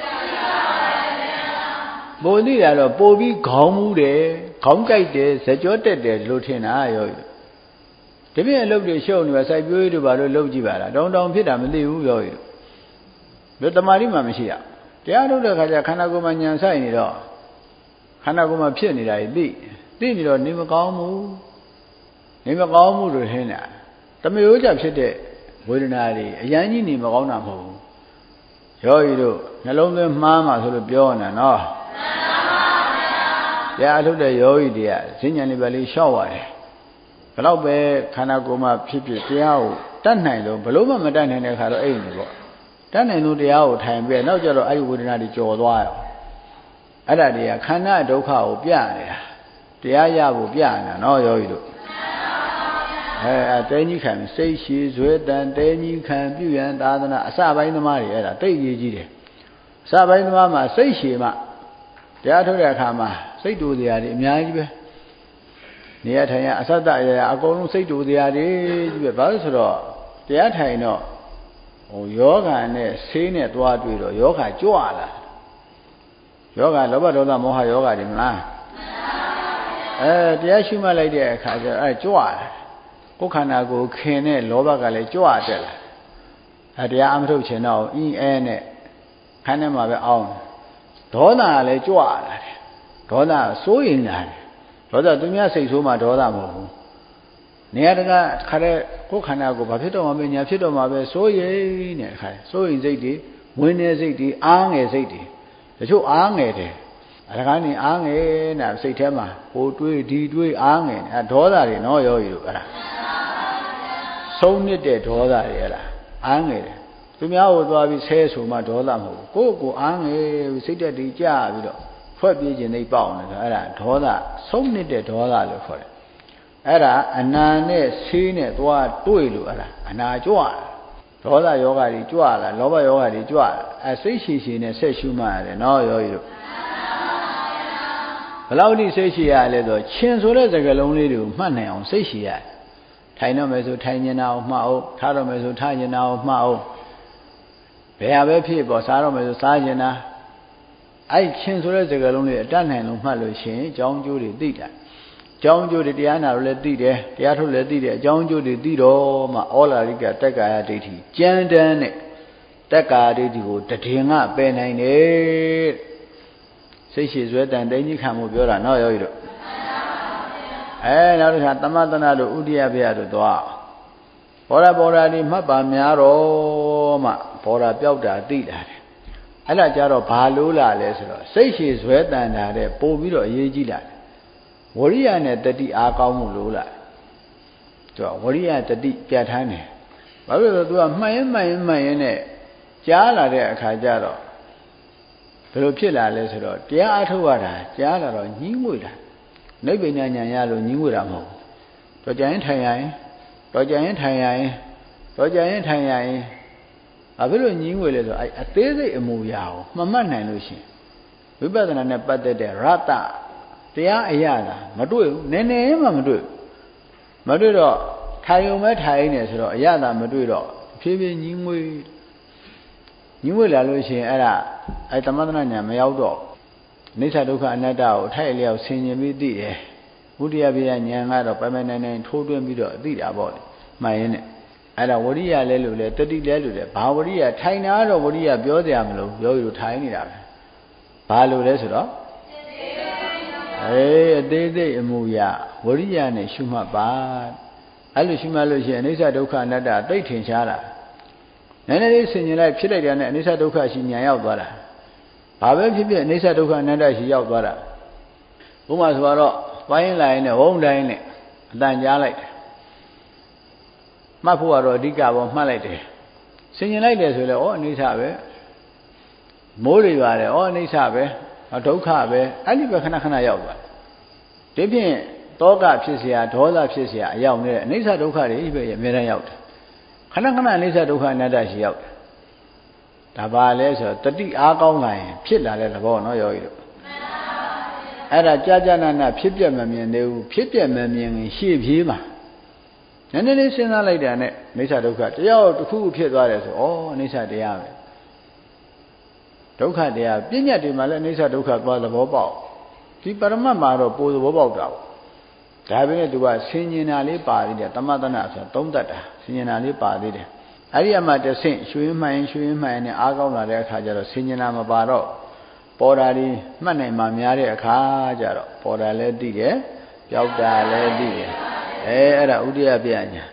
ပိုသိတာတော့ပိုပြီးခေါင်းမူးတယ်ခေါင်းကြိုက်တယ်ဇကြောတက်တယ်လို့ထင်တာရောဒီပြည့်အလုပ်တွေရှုပ်နေပါစိုက်ပျိုးရေးတို့ဘာလို့လုပ်ကြည့်ပါလားတောင်ဖြစ်တာမသိဘူးရောဘယ်တမာတိမှမရှိရတရားထုတ်တဲ့ခါကျခန္ဓာကိုယ်မှာညံဆိုင်နေတော့ခန္ဓာကိုယ်မှာဖြစ်နေတာသိနေတော့နေမကောင်းဘူးလို့ထင်တာတမျိုးကြဖြစ်တဲ့ဝေဒနာတွေအရင်ကြီးနေမကောင်းတာမဟုတ်ဘူးယောဂီတို့နှလုံးသွင်းမှားမှဆိုလို့ပြောနေတာနော်တရားထုတ်တဲ့ယောဂီတွေကဈဉ္ဉံလေးပဲလေးလျှောက်ရတယ်ဘယ်တော့ပဲခန္ဓာကိုယ်မှာဖြစ်ဖြစ်တရားကိုတတ်နိုင်လို့ဘလို့မှမတတ်နိုင်တဲ့ခါတော့အဲ့နေပေါ့တတ်နိုင်လို့တရားကိုထိုင်ပြီးနောက်ကျတော့အဲ့ဒီဝေဒနာတွေကြော်သွားရောအဲ့ဒါတွေကခန္ဓာဒုက္ခကိုပြနေတာတရားရဖို့ပြနေတာနော်ယောဂီတို့တဲကြီးခံစိတ်ရှိဇွဲတန်တဲကြီးခံပြုရန်သာသနာအစပိုင်းသမားတွေအဲ့ဒါတိတ်ရေးကြီးတယ်အစပိုင်းသမားမှာစိတ်ရှိမှတရားထုတ်တဲ့အခါမှာစိတ်တူတရားတွေအများကြီးပဲနေရာထိုင်ရအစတအရာအကုန်လုံးစိတ်တူတရားတွေကြီးပဲဘာလို့ဆိုတော့တရားထိုင်တော့ယောဂနဲ့ဆေးနဲ့သွားတွေ့တော့ယောဂကြွလာယောဂလောဘဒေါသမောဟယောဂတွေမလားတရားရှုမှတ်လိုက်တဲ့အခါကျတော့ကြွလာကိုယ်ခန္ဓာကိုယ်ခင်တဲ့လောဘကလည်းကြွတက်လာတရားအမထုတ်ချင်တော့အင်းအဲနဲ့ခန်းထဲမှာပဲအောင်းဒေါသကလည်းကြွလာတယ်ဒေါသစိုးရင်လာတယ်ဒေါသသူများစိတ်ဆိုးမှဒေါသမဟုတ်ဘူးနေရာတကခါတဲ့ကိုယ်ခန္ဓာကိုယ်ဘာဖြစ်တော့မှမညာဖြစ်တော့မှပဲစိုးရင်နဲ့ခါစိုးရင်စိတ်တွေဝင်နေစိတ်တွေအားငယ်စိတ်တွေတချို့အားငယ်တယ်အရကနေအားငယ်နဲ့စိတ်ထဲမှာဟိုတွေးဒီတွေးအားငယ်နေဒေါသတွေနော်ယောဂီတို့အဲ့ဒါဆုံးနစ်တဲ့ဒေါသတွေအဲ့ဒါအားငယ်တယ်သူများကိုသွားပြီးဆဲဆိုမှဒေါသမဟုတ်ဘူးကိုယ့်ကိုအားငယ်စိတ်တက်တည်ကြပြီးတော့ဖွဲ့ပြေးခြင်းသိပေါက်နေတယ်အဲ့ဒါဒေါသဆုံးနစ်တဲ့ဒေါသလို့ခေါ်တယ်အဲ့ဒါအနာနဲ့ဆေးနဲ့သွားတွေ့လို့အဲ့ဒါအနာကြွလာဒေါသယောဂတွေကြွလာလောဘယောဂတွေကြွလာစိတ်ရှိနဲ့ဆက်ရှုမှရတယ်နော်ယောဂီတို့ဘယ်လောက်ထိစိတ်ရှိရလဲဆိုချင်းဆိုတဲ့စကားလုံးလေးတွေကိုမှတ်နိုင်အောင်စိတ်ရှိရထိုင်တော့မယ်ဆိုထိုင်နေတာကိုမှတ်အောင်ထားတော့မယ်ဆိုထားနေတာကိုမှတ်အောင်ဘယ်ဟာပဲဖြစ်ပေါ်စားတော့မယ်ဆိုစားနေတာအဲ့ချင်းဆိုတဲ့စကားလုံးလေးအတတ်နိုင်လို့မှတ်လို့ရှိရင်အကြောင်းကျိုးတွေသိတာအကြောင်းကျိုးတွေတရားနာလို့လည်းသိတယ်တရားထုတ်လည်းသိတယ်အကြောင်းကျိုးတွေသိတော့မှဩလာရိကတက္ကာယဒိဋ္ဌိကြမ်းတမ်းတဲ့တက္ကာဒိဋ္ဌိကိုတည်ငါပယ်နိုင်တယ်စိတ်ရှိဇွဲတန်တိန်ကြီးခံမှုပြောတာနော်ယောဂီတို့နောက်တစ်ခါသမသနာတို့ဥဒိယဘုရားတို့သွားဘောရာဒီမှတ်ပါများတော့မှဘောရာပြောက်တာသိတာတယ်အဲ့ဒါကြတော့ဘာလို့လာလဲဆိုတော့စိတ်ရှိဇွဲတန်တာတဲ့ပို့ပြီးတော့အရေးကြီးလာတယ်ဝရိယနဲ့တတိအားကောင်းမှုလို့လာသူကဝရိယတတိပြဋ္ဌာန်းတယ်ဘာလို့လဲဆိုတော့သူကမှန်ရင်နဲ့ကြားလာတဲ့အခါကျတော့ဘယ်လိုဖြစ်လာလဲဆိုတော့တရားအထုတ်ရတာကြားလာတော့ညှင်းငွေတာနိဗ္ဗာန်ဉာဏ်ရလို့ညှင်းငွေတာမဟုတ်ဘူးတော့ကြရင်ထိုင်ရရင်ဘာဖြစ်လို့ညှင်းငွေလဲဆိုတော့အသေးစိတ်အမူအရာကိုမမှတ်နိုင်လို့ရှိရင်ဝိပဿနာနဲ့ပတ်သက်တဲ့ရတ္တတရားအရာသာမတွေ့ဘူးနည်းနည်းမှမတွေ့တော့ထိုင်ုံပဲထိုင်နေဆိုတော့အရာသာမတွေ့တော့ဖြည်းဖြည်းညှင်းငွေလာလို့ရှိရင်အဲ့ဒါသမထနာညာမရောက်တော့အနိစ္စဒုက္ခအနတ္တကိုအထိုက်အလျောက်ဆင်ခြင်ပြီးသိတယ်ဝိတ္တယပိယဉာဏ်ကတော့ပိုင်နိုင်ထိုးတွင်းပြီးတော့သိတာပေါ့လေမှန်ရင်နဲ့အဲ့ဒါဝရိယလဲလို့လဲတတိလဲလို့လဲဘာဝရိယထိုင်တာတော့ဝရိယပြောကြရမလို့ပြောရလို့ထိုင်နေတာပဲဘာလို့လဲဆိုတော့အသေးစိတ်အမူအရာဝရိယနဲ့ရှုမှတ်ပါအဲ့လိုရှုမှတ်လို့ရှိရင်အနိစ္စဒုက္ခအနတ္တသိထင်ရှားတာနည်းနည်းလေးဆင်ញင်လိုက်ဖြစ်လိုက်တာနဲ့အနိစ္စဒုက္ခရှိဉာဏ်ရောက်သွားတာဘာပဲဖြစ်ဖြစ်အနိစ္စဒုက္ခအနတ္တရှိရောက်သွားတာဥပမာဆိုတော့ပိုင်းလိုက်နဲ့ဝုန်းတိုင်းနဲ့အတန်ကြားလိုက်တယ်မှတ်ဖို့ကတော့အဓိကပေါ်မှတ်လိုက်တယ်ဆင်ញင်လိုက်တယ်ဆိုလဲအနိစ္စပဲမိုးတွေပါတယ်အနိစ္စပဲဒုက္ခပဲအဲ့ဒီပဲခဏခဏရောက်သွားဒီဖြင့်တောကဖြစ်เสียဒေါသဖြစ်เสียအရောက်နေတဲ့အနိစ္စဒုက္ခတွေပဲအမြဲတမ်းရောက်တယ်ခဏခဏအနိစ္စဒုက္ခအနတ္တရှိရောက်တယ်ဒါပါလဲဆိုတော့တတိအားကောင်းလာရင်ဖြစ်လာတဲ့သဘောနော်ယောဂီတို့အဲ့ဒါကြာနာဖြစ်ပြမမြင်သေးဘူးဖြစ်ပြမမြင်ရင်ရှေ့ပြေးမှာနည်းနည်းလေးစဉ်းစားလိုက်တာနဲ့အနိစ္စဒုက္ခတရားတစ်ခုဖြစ်သွားတယ်ဆိုအနိစ္စတရားပဲဒုက္ခတရားပြဉ္ညာတွေမှာလည်းအနိစ္စဒုက္ခသွားသဘောပေါက်ဒီပရမတ်မှာတော့ပိုသဘောပေါက်တာပေါ့ဒါပဲနဲ့သူကဆင်ញင်တာလေးပါသေးတယ်သမသနာဆိုသုံးတတ်တာဆင်ញင်တာလေးပါသေးတယ်အဲ့ဒီအမှတဆင့်ရွှေမှန်နဲ့အားကောင်းလာတဲ့အခါကျတော့ဆင်ញင်တာမပါတော့ပေါ်တာဒီမှတ်နိုင်မှများတဲ့အခါကျတော့ပေါ်တာလည်းသိတယ်ပျောက်တာလည်းသိတယ်အဲ့ဒါဥဒိယပြညာ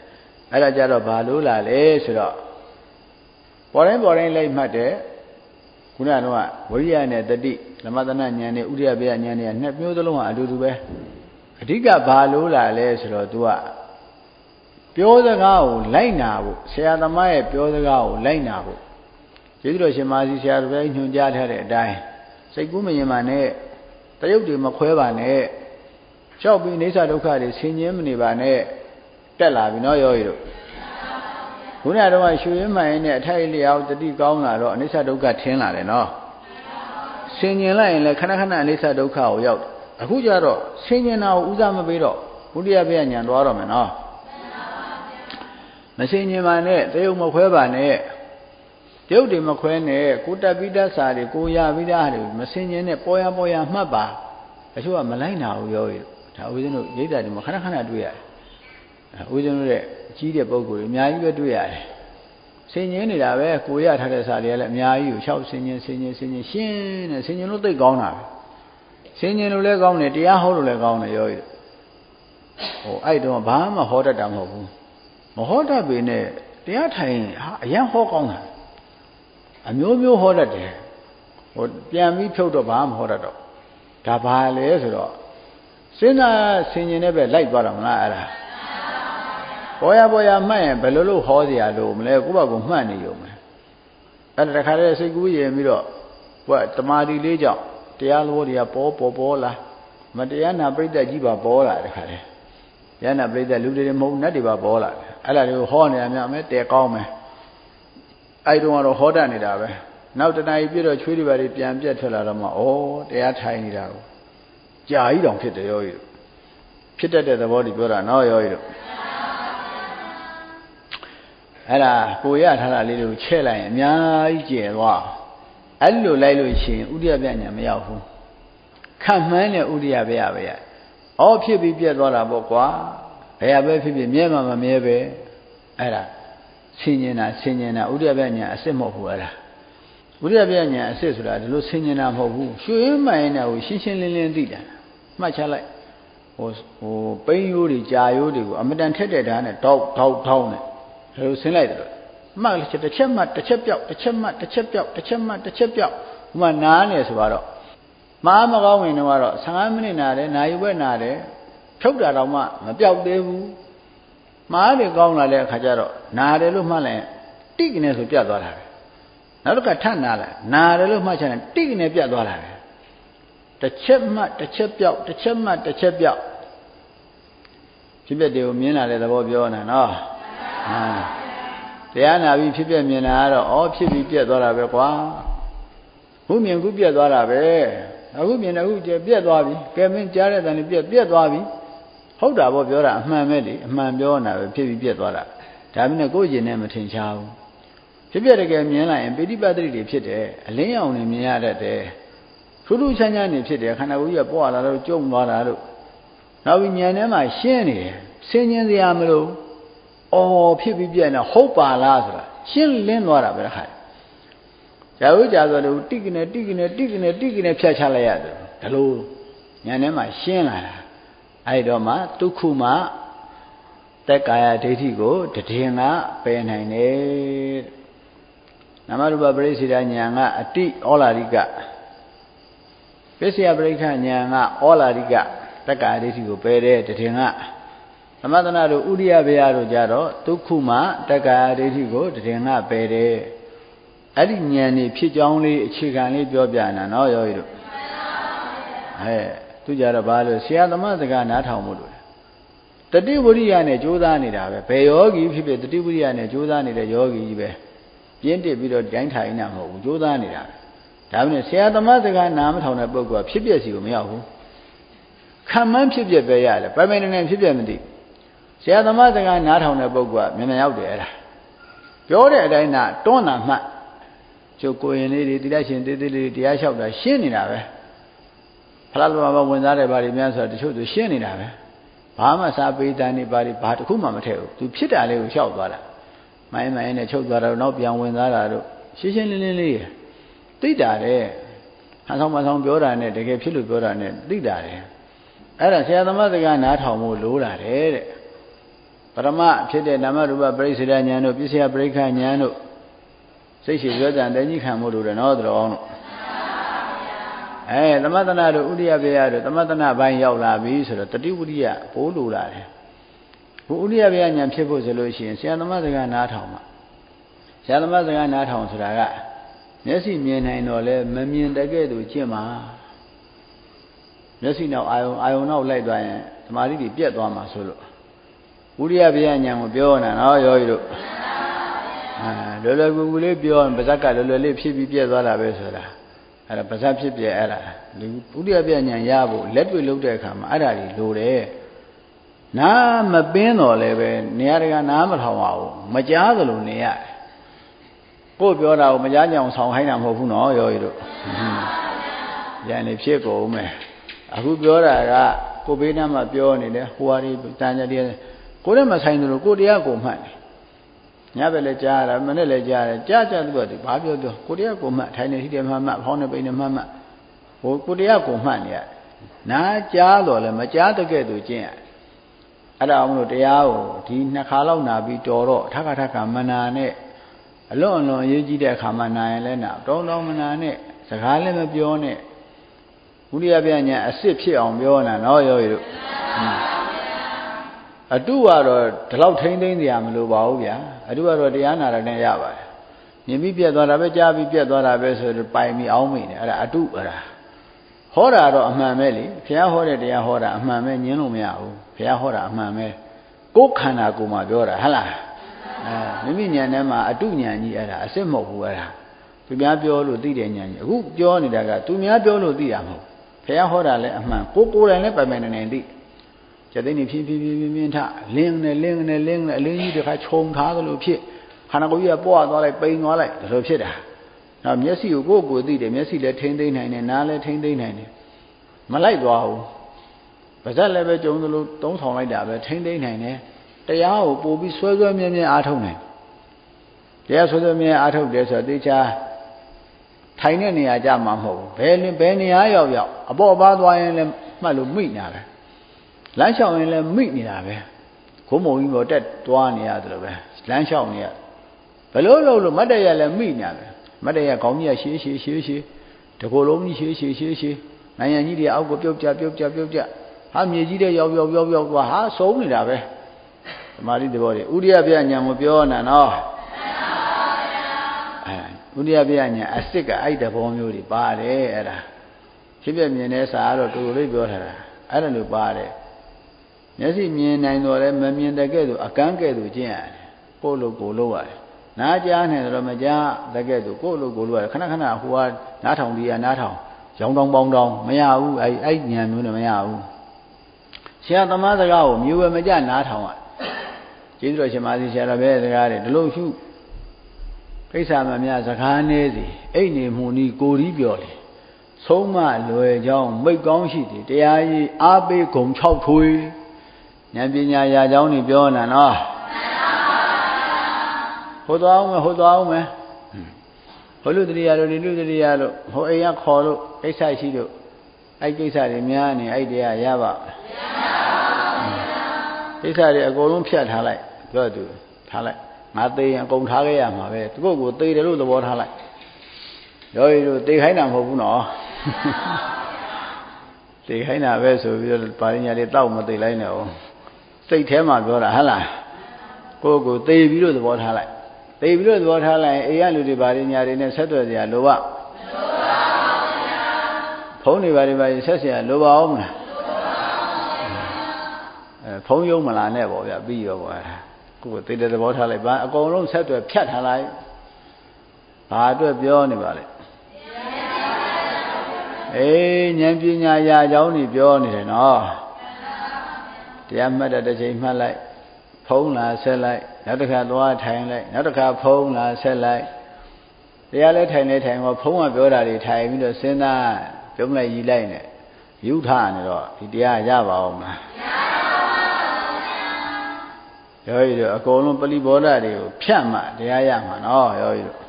အဲ့ဒါကြတော့ဘာလို့လာလဲဆိုတော့ပေါ်တိုင်းလိုက်မှတ်တယ်ခုနကတော့ဝိရိယနဲ့တတိသမထနာဉာဏ်နဲ့ဥရိယဘေယဉာဏ်နဲ့နှစ်မျိုးသလုံးဟာအတူတူပဲအဓိကဘာလို့လာလဲဆိုတော့ तू ကပြောစကားကိုလိုက်နာဖို့ဆရာသမားရဲ့ပြောစကားကိုလိုက်နာဖို့ကျေးဇူးတော်ရှင်မာစီဆရာတော်ဘုရားညွှန်ကြားထားတဲ့အတိုင်းစိတ်ကူးမရင်ပါနဲ့တရုပ်တွေမခွဲပါနဲ့လျှောက်ပြီးအိဋ္ဌဒုက္ခတွေဆင်ញင်းမနေပါနဲ့တက်လာပြီနော်ယောဂီတို့ခုနကတော့ရွှေရင်းမှန်ရင်နဲ့အထိုက်လျောက်တတိကောင်းလာတော့အိဋ္ဌဒုက္ခထင်းလာတယ်နော်ဆင်ញင်လိုက်ရင်လည်းခဏခဏအိဋ္ဌဒုက္ခကိုရောက်တယ်အခုကျတော့ဆင်ញင်တာကိုဥစားမပေးတော့ဘုဒ္ဓဘုရားဉာဏ်သွားတော့မယ်နော်မဆင်ញင်ပါနဲ့တရုပ်မခွဲပါနဲ့တရုပ်တွေမခွဲနဲ့ကိုတက်ပြီးသားစာတွေကိုရပြီးသားတွေမဆင်ញင်နဲ့ပေါ်ရမှတ်ပါတချို့ကမလိုက်နာဘူးယောဂီဒါဦးဇင်းတို့ရိတ်တာတွေမှာခဏခဏတွေ့ရတယ်ဦးဇင်းတို့ရဲ့ကြီးတဲ့ပုဂ္ဂိုလ်တွေအများကြီးပဲတွေ့ရတယ်ဆင်ញင်နေတာပဲကိုရထားတဲ့စာတွေကလည်းအများကြီးကို၆ဆင်ញင်ရှင်းနေဆင်ញင်လို့သိကောင်းတာပဲဆင်ញင်လို့လည်းကောင်းတယ်တရားဟောလို့လည်းကောင်းတယ်ယောဂီအဲ့တော့ဘာမှဟောတတ်တာမဟုတ်ဘူးမဟောတတ်ပေနဲ့တရားထိုင်အရန်ဟောကောင်းတာအမျိုးမျိုးဟောတတ်တယ်ပြန်ပြီးဖြုတ်တော့ဘာမှမဟောတတ်တော့ဒါဘာလဲဆိုတော့စဉ်းစားဆင်ញင်တဲ့ပဲလိုက်သွားတော့မလားအဲ့ဒါပေါ်ရမှတ်ရင်ဘယ်လိုဟောเสียလို့မလဲကိုယ့်ဘာကိုမှတ်နေရုံပဲအဲ့ဒါတခါတည်းစိတ်ကူးရင်ပြီးတော့တမာတိလေးကြောင့်တရားလိုတွေကပေါ်လာမတရားနာပြိတ္တကြီးပါပေါ်လာတခါတည်းတရားနာပြိတ္တလူတွေမဟုတ်နတ်တွေပါပေါ်လာတယ်အဲ့ဒါတွေကိုဟောနေရများမယ်တဲကောင်းမယ်အဲ့တုန်းကတော့ဟောတတ်နေတာပဲနောက်တဏှာကြီးပြည့်တော့ချွေးတွေပါပြန်ပြက်ထွက်လာတော့မှဩတရားထိုင်နေတာကိုကြာကြီးတောင်ဖြစ်တယ်ယောဂီတို့ဖြစ်တတ်တဲ့သဘောတွေပြောတာနော်ယောဂီတို့အဲ့ဒါကိုရထားတာလေးတွေကိုချဲ့လိုက်ရင်အများကြီးကျယ်သွားအဲ့လိုလိုက်လို့ရှိရင်ဥဒိယပြညာမရောက်ဘူးခံမှန်းတဲ့ဥဒိယပြပဲရဖြစ်ပြီးပြက်သွားတာပေါ့ကွာဘယ်ပဲဖြစ်မြဲမှာမမြဲပဲအဲ့ဒါဆင်ញင်တာဥဒိယပြညာအစစ်မဟုတ်ဘူးအဲ့ဒါဥဒိယပြညာအစစ်ဆိုတာဒီလိုဆင်ញင်တာမဟုတ်ဘူးရွှေရင်းမှန်နေတာကိုရှင်းရှင်းလင်းလင်းသိတာမှတ်ချလိုက်ပိန်းရိုးတွေကြာရိုးတွေကိုအမတန်ထက်တဲ့ဓာတ်နဲ့တောက်နဲ့ဒါလိုဆင်းလိုက်တယ်မှတ်တစ်ချက်မှတစ်ချက်ပြောက်တစ်ချက်မှတစ်ချက်ပြောက်တစ်ချက်မှတစ်ချက်ပြောက်ဥမာနားနေဆိုတော့မားမကောင်းဝင်တော့15မိနစ်နာတယ်နာရီဝက်နာတယ်ဖြုတ်တာတော့မှမပြောက်သေးဘူးမားတွေကောင်းလာတဲ့အခါကျတော့နာတယ်လို့မှတ်လိုက်တိကနေဆိုပြတ်သွားတာပဲနောက်တစ်ခါထပ်နာတယ်နာတယ်လို့မှတ်ချင်တယ်တိကနေပြတ်သွားတာပဲတစ်ချက်မှတစ်ချက်ပြောက်တစ်ချက်မှတစ်ချက်ပြောက်ဖြစ်ဖြစ်တွေကိုမြင်လာတဲ့သဘောပြောနေတာနော်တရားနာပြီးဖြစ်ပြမြင်တာကတော့ဖြစ်ပြီးပြက်သွားတာပဲကွာခုမြင်ခုပြက်သွားတာပဲအခုမြင်တယ်ခုပြက်သွားပြီကဲမင်းကြားတဲ့တန်လေးပြက်သွားပြီဟုတ်တာပေါ့ပြောတာအမှန်ပဲလေအမှန်ပြောနေတာပဲဖြစ်ပြီးပြက်သွားတာဒါပေမဲ့ကိုယ့်ကျင်နဲ့မထင်ရှားဘူးဖြစ်ပြတကယ်မြင်လိုက်ရင်ပိဋိပတ်တိတွေဖြစ်တယ်အလင်းရောင်တွေမြင်ရတတ်တယ်ထူးထူးခြားခြားနေဖြစ်တယ်ခန္ဓာကိုယ်ကြီးကပွားလာလို့ကျုံသွားတာလို့နောက်ပြီးဉာဏ်ထဲမှာရှင်းနေတယ်ဆင်ញင်စရာမလိုဖြစ်ပြီးပြက်နေဟုတ်ပါလားဆိုတာရှင်းလင်းသွားတာပဲခါကြာဦးကြာဆိုလို့တိကနေဖြတ်ချလိုက်ရတယ်ဒါလို့ဉာဏ်ထဲမှာရှင်းလာတာအဲ့တော့မှဒုက္ခမှတက်ကာယဒိဋ္ဌိကိုတည်င်ကပယ်နိုင်တယ်နာမရူပပရိစ္ဆေဒဉာဏ်ကအတိဩလာရိကပစ္စယပရိက္ခဉာဏ်ကဩလာရိကတက်ကာယဒိဋ္ဌိကိုပယ်တယ်တည်င်ကသမထနာတို့ဥရိယဘေယတို့ကြတော့ဒုက္ခမှတက္ကာဒိဋ္ဌိကိုတည်ငါပယ်တယ်အဲ့ဒီဉာဏ်นี่ဖြစ်ကြောင်းလေးအခြေခံလေးပြောပြနေတာနော်ယောဂီတို့သူကြတော့ဘာလို့ဆရာသမားစကားနားထောင်မှုလို့တတိဝိရိယနဲ့ကြိုးစားနေတာပဲဘယ်ယောဂီဖြစ်ဖြစ်တတိဝိရိယနဲ့ကြိုးစားနေတဲ့ယောဂီကြီးပဲပြင်းတစ်ပြီးတော့တိုင်းထိုင်နေတာမဟုတ်ဘူးကြိုးစားနေတာဒါပေမဲ့ဆရာသမားစကားနားမထောင်တဲ့ပုဂ္ဂိုလ်ကဖြစ်ပျက်စီကိုမရောက်ဘူးခံမှန်းဖြစ်ပျက်ပဲရတယ်ပိုင်ပိုင်နေဖြစ်ပျက်မသိဆရာသမားစကားနားထောင်တဲ့ပုဂ္ဂိုလ်ကမြန်ရောက်တယ်အဲ့ဒါပြောတဲ့အတိုင်းကတွန်းတာမှတ်ကျုပ်ကိုရင်လေးတွေတိရရှင်သေးသေးလေးတရားလျှောက်တာရှင်းနေတာပဲဖလားလိုမှာဝင်စားတဲ့ဘာတွေများဆိုတာတချို့သူရှင်းနေတာပဲဘာမှစာပေတန်နေဘာတခုမှမထည့်ဘူးသူဖြစ်တာလေးကိုလျှောက်သွားတာမိုင်းနဲ့ချုပ်သွားတာတော့နောက်ပြန်ဝင်စားတာတို့ရှင်းရှင်းလင်းလင်းလေးသိတာတဲ့ဟန်ဆောင်မဆောင်ပြောတာနဲ့တကယ်ဖြစ်လို့ပြောတာနဲ့သိတာတဲ့အဲ့ဒါဆရာသမားစကားနားထောင်ဖို့လိုတာတဲ့ပရမဖြစ်တဲ့နာမရူပပရိစ္ဆေဒဉာဏ်တို့ပစ္စယပရိက္ခဉာဏ်တို့စိတ်ရှိရောကြံတည်ကြီးခံမှုတို့တယ်နော်တော်အောင်တို့သမထနာတို့ဥဒိယဘေယတို့သမထနာပိုင်းရောက်လာပြီဆိုတော့တတိဝိရိယပိုးလိုလာတယ်ဘုဥဒိယဘေယဉာဏ်ဖြစ်ဖို့ဆိုလို့ရှိရင်ဆရာသမားစကားနားထောင်မှာဆရာသမားစကားနားထောင်ဆိုတာကမျက်စိမြင်နိုင်တော့လဲမမြင်တကဲ့သို့ကျင့်မှာမျက်စိနောက်အာယုံနောက်လိုက်သွားရင်သမာဓိတွေပြတ်သွားမှာဆိုလို့ဝိရိယဘေယဉာဏ်ကိုပြောနေတာနော်ယောဂီတို့လွယ်လွယ်ကူကူလေးပြောရင်ပါဇက်ကလွယ်လွယ်လေးဖြစ်ပြီးပြတ်သွားတာပဲဆိုတာအဲ့ဒါပါဇက်ဖြစ်ပြအဲ့ဒါဝိရိယဘေယဉာဏ်ရဖို့လက်တွေ့လုပ်တဲ့အခါမှာအဲ့ဒါကြီးလိုတယ်နားမပင်းတော့လည်းပဲနေရာတကာနားမထောင်ပါဘူးမကြားသလိုနေရတယ်ကိုယ်ပြောတာကိုမကြားကြအောင်ဆောင်ခိုင်းတာမဟုတ်ဘူးနော်ယောဂီတို့ရန်နေဖြစ်ကုန်မယ်အခုပြောတာကကိုဘေးနားမှာပြောနေတယ်ဟိုဟာဒီတန်ကြတဲ့ကိုယ်လည်းမဆိုင်သလိုကိုယ်တရားကိုမှတ်တယ်ညဘက်လည်းကြားရတာမနေ့လည်းကြားတယ်ကြားကြသူကဘာပြောကိုယ်တရားကိုမှတ်ထိုင်နေရှိတယ်မှတ်ဖောင်းနေပိနေမှတ်ဟိုကိုယ်တရားကိုမှတ်နေရနားကြားတော့လည်းမကြားတကဲ့သို့ကျင့်ရအဲ့ဒါအောင်လို့တရားကိုဒီနှစ်ခါလောက်နာပြီးတော်တော့ထခမနာနဲ့အလွန်အရေးကြီးတဲ့အခါမှနာရင်လည်းနာတောင်းမနာနဲ့စကားလည်းမပြောနဲ့ဝိရိယပြညာအစစ်ဖြစ်အောင်ပြောနေတာနော်ယောဂီတို့အတုကတော့ဒီလောက်ထိမ့်သိမ့်စရာမလိုပါဘူးဗျာအတုကတော့တရားနာရတဲ့ရပါတယ်မြင်ပြီးပြတ်သွားတာပဲကြားပြီးပြတ်သွားတာပဲဆိုတော့ပိုင်ပြီးအောင်းမိနေအဲ့ဒါအတုအဲ့ဒါဟောတာတော့အမှန်ပဲလေဘုရားဟောတဲ့တရားဟောတာအမှန်ပဲညင်းလို့မရဘူးဘုရားဟောတာအမှန်ပဲကိုယ်ခန္ဓာကိုယ်မှာပြောတာဟုတ်လားမိမိဉာဏ်ထဲမှာအတုဉာဏ်ကြီးအဲ့ဒါအစစ်မဟုတ်ဘူးအဲ့ဒါသူများပြောလို့သိတဲ့ဉာဏ်ကြီးအခုပြောနေတာကသူများပြောလို့သိတာမဟုတ်ဘုရားဟောတာလည်းအမှန်ကိုယ်တိုင်လည်းပိုင်ပိုင်နေသိကျတဲ့နေဖြည်းဖြည်းမြင်ထလင်းနေအလင်းကြီးတခါခြုံထားသလိုဖြစ်ခန္ဓာကိုယ်ကြီးကပွားသွားလိုက်ပိန်သွားလိုက်ဒါလိုဖြစ်တာနောက်မျက်စိကိုကိုယ်သိတယ်မျက်စိလည်းထိမ့်သိမ့်နိုင်တယ်နားလည်းထိမ့်သိမ့်နိုင်တယ်မလိုက်သွားဘူးပါးစပ်လည်းပဲကြုံသလိုသုံးဆောင်လိုက်တာပဲထိမ့်သိမ့်နိုင်တယ်တရားကိုပို့ပြီးဆွဲမြဲအားထုတ်နိုင်တရားဆွဲမြဲအားထုတ်တယ်ဆိုတော့တေချာထိုင်တဲ့နေရာကြမှာမဟုတ်ဘူးဘယ်နေရာရောက်အပေါ်ပါသွားရင်လည်းမှတ်လို့မိနေတာပဲလမ်းလျှောက်ရင်လည်းမိနေတာပဲခုံးမုံကြီးပေါ်တက်သွားနေရတယ်လို့ပဲလမ်းလျှောက်နေရဘလို့လို့မတ်တရလည်းမိနေတာပဲမတ်တရခေါင်းကြီးရှည်တကိုယ်လုံးကြီးရှည်နိုင်ငံကြီးတွေအောက်ကိုပြုတ်ကြဟာမြေကြီးတွေရောက်သွားဟာဆုံးနေတာပဲသမာဓိသဘောတွေဥဒိယပြဉာဏ်ကိုပြောနေတာနော်ဥဒိယပြဉာဏ်အစစ်ကအဲ့တဘောမျိုးတွေပါတယ်အဲ့ဒါဖြစ်ပြမြင်တဲ့စာကတော့တူလေးပြောထားတာအဲ့ဒါလိုပါတယ်မျက်စိမြင်နိုင်တော့လည်းမမြင်တဲ့ကဲ့သို့အကန်းကဲ့သို့ကျင့်ရတယ်ကိုယ်လိုရတယ်နားကြားနေတော့မကြားတဲ့ကဲ့သို့ကိုယ်လိုရတယ်ခဏဟိုကနားထောင်ဒီကနားထောင်ရောင်းတောင်းပေါင်းတောင်းမရဘူးအဲ့ဉာဏ်မျိုးနဲ့မရဘူးဆရာသမားစကားကိုမြူဝဲမကြနားထောင်ရကျေးဇူးတော်ရှင်မာသီဆရာတော်ဘဲစကားတွေဒီလိုရှုကိစ္စမှများစကားနည်းစီအိတ်နေမှုနီကိုရီးပြောလေဆုံးမလွယ်ကြောင်းမိတ်ကောင်းရှိသည်တရားကြီးအားပေးဂုံ6ထွေဉာဏ်ပညာရာကြောင်းနေပြောနေတာနော်ဟိုသွားအောင်မယ်ဟိုလူတရိယာတို့ဒီလူတရိယာတို့ဟိုအိမ်ကခေါ်လို့ကိစ္စရှိလို့အဲ့ကိစ္စတွေများနေအဲ့တရားရပါကိစ္စတွေအကုန်လုံးဖြတ်ထားလိုက်ပြောသူထားလိုက်ငါသေးရင်အကုန်ထားခဲ့ရမှာပဲသူကိုသေတယ်လို့သဘောထားလိုက်ရောရီတို့သေခိုင်းတာမဟုတ်ဘူးနော်သေခိုင်းတာပဲဆိုပြီးတော့ပါရညာတွေတောက်မသေလိုက်နဲ့အောင်စိတ်ထဲမှာပြောတာဟုတ်လားကိုသေပြီးတော့သဘောထားလိုက်သေပြီးတော့သဘောထားလိုက်အိမ်ကလူတွေပါရညာတွေနဲ့ဆက်သွယ်စရာလိုပါဖုန်းတွေပါဆက်เสียလိုပါအောင်မလားဖုန်းယုံမလားနဲ့ပေါ့ဗျာပြီးရောပေါ့ကိုသေတဲ့သဘောထားလိုက်ပါအကုန်လုံးဆက်သွယ်ဖြတ်ထားလိုက်ဘာအတွက်ပြောနေပါလဲအေးဉာဏ်ပညာရာကြောင်းนี่ပြောနေတယ်နော်တရားမှတ်တဲ့ချိန်မှတ်လိုက်ဖုံးလာဆက်လိုက်နောက်တစ်ခါသွားထိုင်လိုက်နောက်တစ်ခါဖုံးလာဆက်လိုက်တရားလဲထိုင်နေထိုင်တော့ဖုံးကပြောတာတွေထိုင်ပြီးတော့စဉ်းစားပြုံးလိုက်ယူလိုက်နဲ့ယူထနေတော့ဒီတရားရပါအောင်မလားယောဂီတို့အကုန်လုံးပလိဘောဓတွေကိုဖြတ်မှတရားရမှာနော်ယောဂီတို့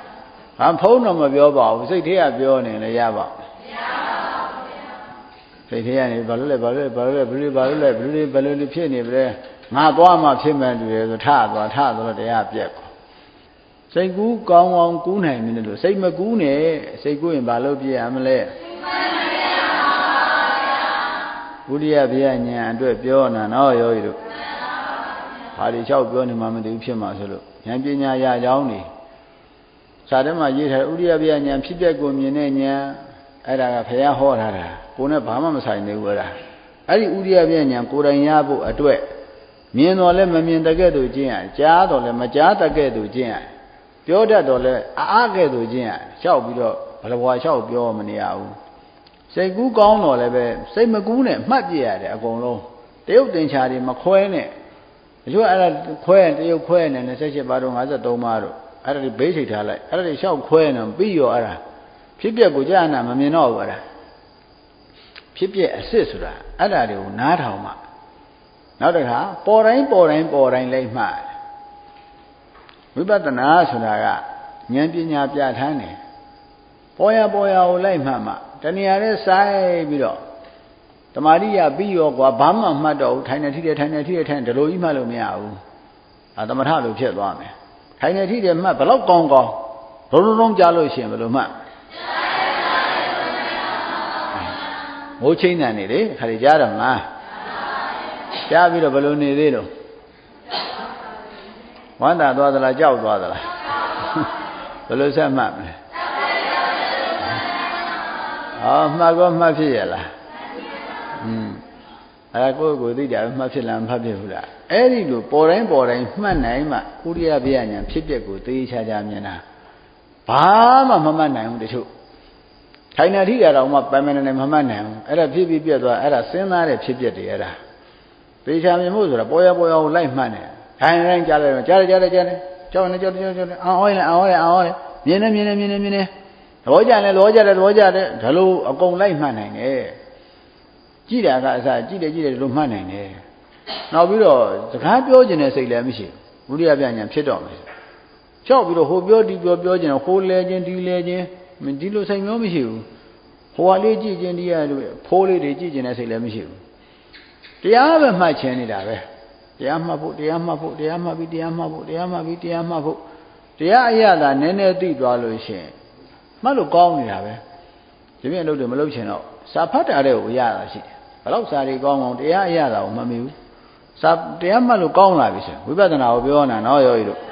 ဖုံးတော့မပြောပါဘူးစိတ်ထဲကပြောနေလည်းရပါစိတ်ထဲကနေဘာလို့လဲဘယ်လိုဖြစ်နေပြီလဲငါသွားမှဖြစ်မယ်တူတယ်ဆိုထတော့တရားပြက်ကိုစိတ်ကူးကောင်းကူးနိုင်မင်းလို့စိတ်မကူးနဲ့စိတ်ကူးရင်ဘာလို့ပြည့်ရမလဲဘုရားဗျာဉာဏ်အတွက်ပြောနာနော်ယောဂီတို့ဘာတွေလျှောက်ပြောနေမှမသိဘူးဖြစ်မှာဆိုလို့ဉာဏ်ပညာရကြောင်းနေစာထဲမှာရေးထားဥရိယဗျာဉာဏ်ဖြစ်ပျက်ကိုမြင်တဲ့ဉာဏ်အဲ့ဒါကဘုရားဟောထားတာကိုယ်နဲ့ဘာမှမဆိုင်သေးဘူးအဲ့ဒါအဲ့ဒီဥရိယဗျာဉာဏ်ကိုယ်တိုင်ရဖို့အတွက်မြင်တော်လဲမမြင်တကဲ့သို့ကျင့်ရကြားတော်လဲမကြားတကဲ့သို့ကျင့်ရပြောတတ်တော်လဲအားကဲ့သို့ကျင့်ရလျှောက်ပြီးတော့ဘလဘွားလျှောက်ပြောမနေရဘူးစိတ်ကူးကောင်းတော်လဲပဲစိတ်မကူးနဲ့မှတ်ပြရတယ်အကုန်လုံးတရုပ်တင်ချာတွေမခွဲနဲ့ဒီလိုအဲ့ဒါခွဲတရုပ်ခွဲနေ28ပါးတော့53ပါးတော့အဲ့ဒါတွေဘေးချိန်ထားလိုက်အဲ့ဒါတွေလျှောက်ခွဲနေပြီးရောအဲ့ဒါဖြစ်ပျက်ကိုကြာနာမမြင်တော့ဘူးအဲ့ဒါဖြစ်ပျက်အစစ်ဆိုတာအဲ့ဒါတွေကိုနားထောင်မှနောက်တစ်ခါပေါ်တိုင်းလိုက်မှဝိပဿနာဆိုတာကဉာဏ်ပညာပြဋ္ဌာန်းတယ်ပေါ်ရကိုလိုက်မှတဏှာနဲ့စိုက်ပြီးတော့တမာရိယပြီးရောကွာဘာမှမှတ်တော့ထိုင်နေထိတယ်ဒီလိုကြီးမှတ်လို့မရဘူးသမထလိုဖြစ်သွားမယ်ထိုင်နေထိတယ်မှတ်ဘလောက်ကောင်းလုံးကြားလို့ရှိရင်ဘယ်လိုမှတ်မိုးချင်းတန်နေလေခါလေးကြားတော့မလားကြားပြီးတော့ဘယ်လိုနေသေးလို့ဝမ်းသာသွားသလားကြောက်သွားသလားဘယ်လိုဆက်မှတ်မလဲမှတ်ဖြစ်ရလားအဲ့ဒါကိုယ်သိကြမှတ်ဖြစ်လားမမှတ်ဖြစ်ဘူးလားအဲ့ဒီလိုပေါ်တိုင်းမှတ်နိုင်မှဥရိယဗျာဉာဏ်ဖြစ်ပျက်ကိုသိချာမြင်တာဘာမှမမှတ်နိုင်ဘူးတချို့ထိုင်နေထိတာတော့မှပိုင်မနေမမှတ်နိုင်ဘူးအဲ့ဒါဖြစ်ပြီးပြက်သွားအဲ့ဒါစဉ်းစားတဲ့ဖြစ်ပျက်တွေအဲ့ဒါသိချာမြင်ဖို့ဆိုတာပေါ်ရကိုလိုက်မှတ်နေထိုင်တိုင်းကြားလိုက်ကြားကြောက်နေအောင်းဟောလဲမြင်နေသဘောကျတယ်ဒါလို့အကုန်လိုက်မှတ်နိုင်တယ်ကြည့်တာကအစကြည့်တယ်လို့မှတ်နိုင်တယ်နောက်ပြီးတော့စကားပြောခြင်းနဲ့စိတ်လည်းမရှိဘူးဝိရိယပြညာဖြစ်တော့မယ်ချောက်ပြီးတော့ဟိုပြောဒီပြောခြင်းတော့ဟိုလဲခြင်းဒီလဲခြင်းဒီလိုစိတ်မျိုးမရှိဘူးဟိုဟာလေးကြည့်ခြင်းဒီရလို့ဖိုးလေးတွေကြည့်ခြင်းနဲ့စိတ်လည်းမရှိဘူးတရားပဲမှတ်ခြင်းနေတာပဲတရားမှတ်ဖို့တရားမှတ်ပြီးတရားအရသာနည်းနည်းသိသွားလို့ရှိရင်မှတ်လို့ကောင်းနေတာပဲဒီပြင်အလုပ်တွေမလုပ်ချင်တော့စာဖတ်တာတဲ့ကိုအရသာရှိတယ်ဘလောက်စာတွေကောင်းအောင်တရားအရသာကိုမမီဘူးစာတရားမှတ်လို့ကောင်းလာပြီဆိုဝိပဿနာကိုပြောနေတာနော်ယောဂီတို့